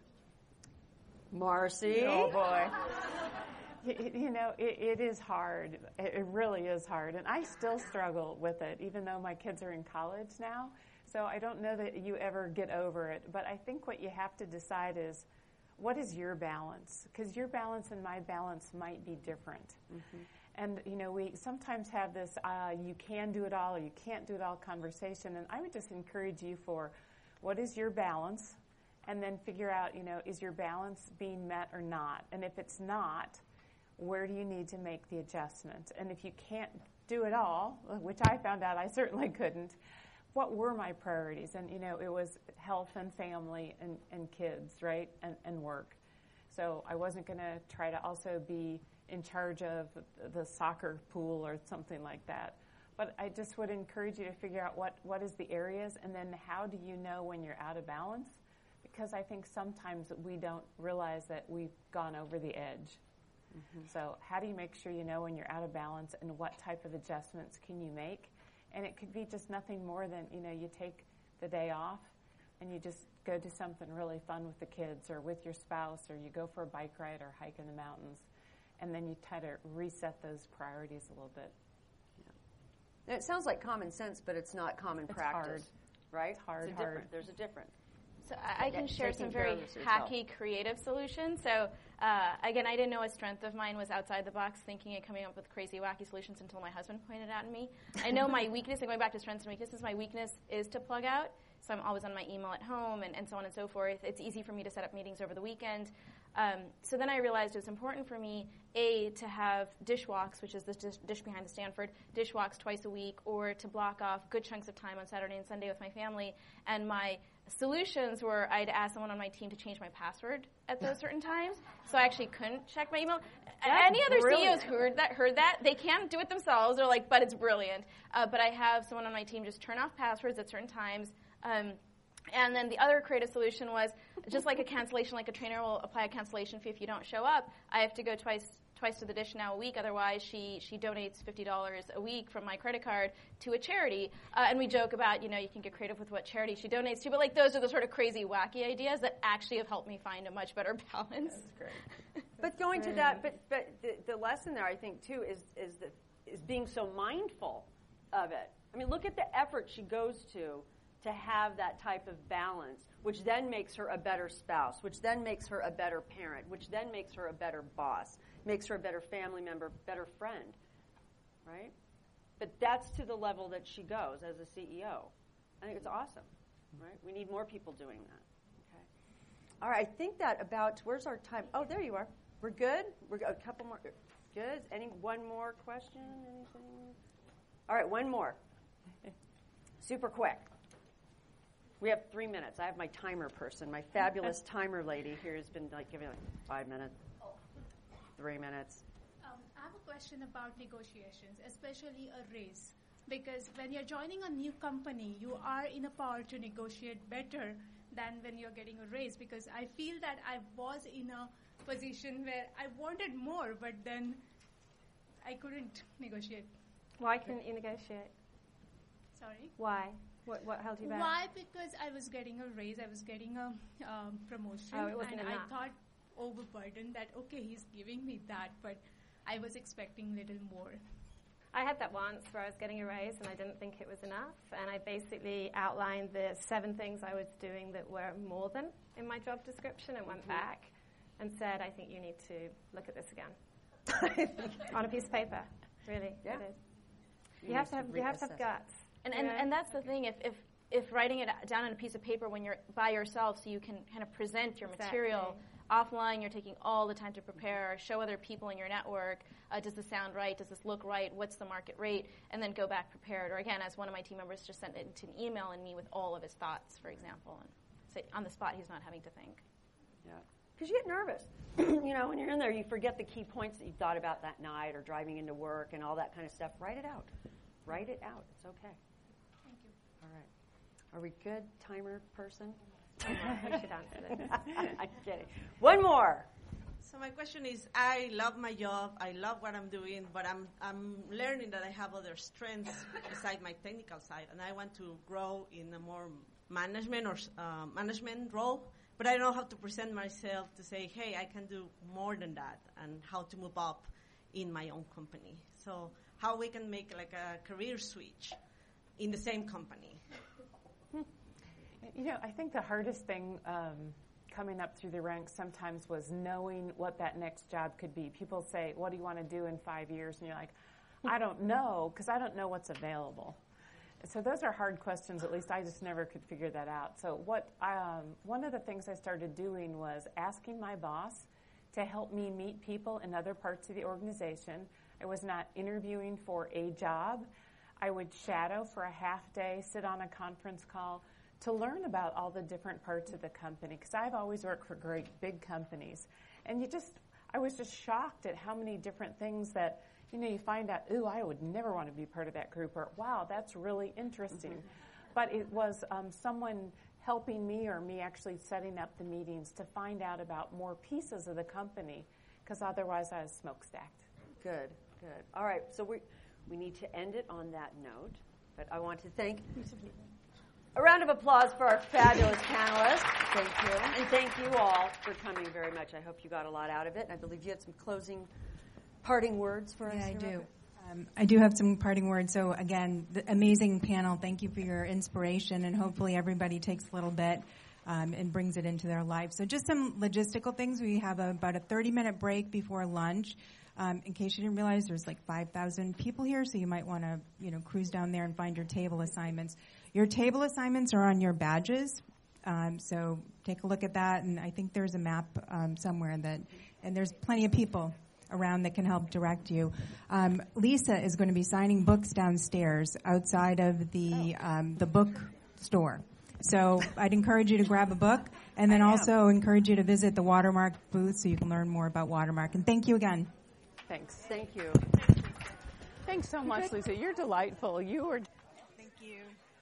Speaker 1: Marcy?
Speaker 4: Oh, boy. You, you know, it, it is hard. It, it really is hard. And I still struggle with it, even though my kids are in college now. So I don't know that you ever get over it. But I think what you have to decide is, what is your balance? Because your balance and my balance might be different. Mm-hmm. And, you know, we sometimes have this uh, you can do it all or you can't do it all conversation. And I would just encourage you for, what is your balance? And then figure out, you know, is your balance being met or not? And if it's not, where do you need to make the adjustment? And if you can't do it all, which I found out I certainly couldn't, what were my priorities? And, you know, it was health and family and, and kids, right, and, and work. So I wasn't going to try to also be in charge of the soccer pool or something like that. But I just would encourage you to figure out what, what is the areas, and then how do you know when you're out of balance? Because I think sometimes we don't realize that we've gone over the edge. Mm-hmm. So how do you make sure you know when you're out of balance, and what type of adjustments can you make? And it could be just nothing more than, you know, you take the day off and you just go do something really fun with the kids or with your spouse, or you go for a bike ride or hike in the mountains. And then you try to reset those priorities a little bit.
Speaker 1: Yeah. And it sounds like common sense, but it's not common
Speaker 4: It's
Speaker 1: practice,
Speaker 4: hard.
Speaker 1: right?
Speaker 4: It's hard,
Speaker 1: It's a
Speaker 4: hard.
Speaker 1: different. There's a difference.
Speaker 2: So I, I can
Speaker 1: Yeah,
Speaker 2: share
Speaker 1: taking
Speaker 2: some
Speaker 1: care
Speaker 2: very
Speaker 1: of this yourself.
Speaker 2: hacky, creative solutions. So uh, again, I didn't know a strength of mine was outside the box, thinking and coming up with crazy, wacky solutions until my husband pointed it out at me. I know my weakness, and going back to strengths and weaknesses, my weakness is to plug out. So I'm always on my email at home and, and so on and so forth. It's easy for me to set up meetings over the weekend. Um, so then I realized it was important for me, A, to have dish walks, which is the dish, dish behind the Stanford, dish walks twice a week, or to block off good chunks of time on Saturday and Sunday with my family. And my solutions were I'd ask someone on my team to change my password at those certain times, so I actually couldn't check my email.
Speaker 1: That's
Speaker 2: Any other
Speaker 1: brilliant.
Speaker 2: C E Os heard that, heard that, they can't do it themselves. They're like, but it's brilliant. Uh, but I have someone on my team just turn off passwords at certain times. Um, and then the other creative solution was just like a cancellation, like a trainer will apply a cancellation fee if you don't show up. I have to go twice twice to the dish now a week. Otherwise, she she donates fifty dollars a week from my credit card to a charity. Uh, and we joke about, you know, you can get creative with what charity she donates to. But like those are the sort of crazy, wacky ideas that actually have helped me find a much better balance.
Speaker 1: That's great. But going to that, but but the, the lesson there, I think, too, is is that is being so mindful of it. I mean, look at the effort she goes to to have that type of balance, which then makes her a better spouse, which then makes her a better parent, which then makes her a better boss, makes her a better family member, better friend, right? But that's to the level that she goes as a C E O. I think it's awesome, right? We need more people doing that. Okay. All right, I think that about, where's our time? Oh, there you are. We're good? We're a couple more. Good. Any one more question? Anything? All right, one more. Super quick. We have three minutes. I have my timer person, my fabulous timer lady here has been like giving like five minutes, three minutes.
Speaker 11: Um, I have a question about negotiations, especially a raise. Because when you're joining a new company, you are in a power to negotiate better than when you're getting a raise. Because I feel that I was in a position where I wanted more, but then I couldn't negotiate.
Speaker 3: Why couldn't you negotiate?
Speaker 11: Sorry?
Speaker 3: Why? What, what held you back?
Speaker 11: Why? Because I was getting a raise, I was getting a um, promotion,
Speaker 3: Oh, it wasn't
Speaker 11: and
Speaker 3: enough.
Speaker 11: I thought overburdened that, okay, he's giving me that, but I was expecting little more.
Speaker 3: I had that once where I was getting a raise and I didn't think it was enough, and I basically outlined the seven things I was doing that were more than in my job description and went
Speaker 1: Mm-hmm.
Speaker 3: back and said, I think you need to look at this again. On a piece of paper, really.
Speaker 1: Yeah.
Speaker 3: It is.
Speaker 1: You
Speaker 3: You have
Speaker 1: need
Speaker 3: to have
Speaker 1: to
Speaker 3: you have to have
Speaker 1: reassess.
Speaker 3: guts.
Speaker 2: And, and,
Speaker 3: Yeah.
Speaker 2: and that's the thing, if, if, if writing it down on a piece of paper when you're by yourself so you can kind of present your
Speaker 3: Exactly.
Speaker 2: material offline, you're taking all the time to prepare, show other people in your network, uh, does this sound right, does this look right, what's the market rate, and then go back prepared. Or again, as one of my team members just sent it into an email and me with all of his thoughts, for example. And say on the spot, he's not having to think.
Speaker 1: Yeah. Because you get nervous. You know, when you're in there, you forget the key points that you thought about that night or driving into work and all that kind of stuff. Write it out. Write it out. It's okay.
Speaker 11: Thank you.
Speaker 1: All right. Are we good, timer person?
Speaker 3: You should answer this.
Speaker 1: I'm kidding. One more.
Speaker 12: So my question is, I love my job, I love what I'm doing, but I'm I'm learning that I have other strengths besides my technical side, and I want to grow in a more management or uh, management role, but I don't know how to present myself to say, hey, I can do more than that, and how to move up in my own company. So how we can make like a career switch in the same company.
Speaker 4: You know, I think the hardest thing um, coming up through the ranks sometimes was knowing what that next job could be. People say, what do you want to do in five years? And you're like, I don't know, because I don't know what's available. So those are hard questions. At least I just never could figure that out. So what um, one of the things I started doing was asking my boss to help me meet people in other parts of the organization. I was not interviewing for a job. I would shadow for a half day, sit on a conference call, to learn about all the different parts of the company, because I've always worked for great big companies. And you just, I was just shocked at how many different things that, you know, you find out, ooh, I would never want to be part of that group, or wow, that's really interesting. Mm-hmm. But it was um, someone helping me or me actually setting up the meetings to find out about more pieces of the company, because otherwise I was smokestacked.
Speaker 1: Good, good. All right, so we we need to end it on that note, but I want to thank a round of applause for our fabulous panelists. Thank you. And thank you all for coming very much. I hope you got a lot out of it. And I believe you had some closing, parting words for us.
Speaker 6: Yeah, I
Speaker 1: here,
Speaker 6: do.
Speaker 1: Rebecca.
Speaker 13: Um, I do have some parting words. So again, the amazing panel. Thank you for your inspiration, and hopefully everybody takes a little bit um, and brings it into their life. So just some logistical things. We have a, about a thirty-minute break before lunch. Um, in case you didn't realize, there's like five thousand people here, so you might want to, you know, cruise down there and find your table assignments. Your table assignments are on your badges, um, so take a look at that. And I think there's a map um, somewhere that, and there's plenty of people around that can help direct you. Um, Lisa is going to be signing books downstairs outside of the um, the book store. So I'd encourage you to grab a book, and then also encourage you to visit the Watermark booth so you can learn more about Watermark. And thank you again.
Speaker 4: Thanks.
Speaker 1: Thank you.
Speaker 4: Thanks so much, Lisa. You're delightful. You were.
Speaker 13: Thank you.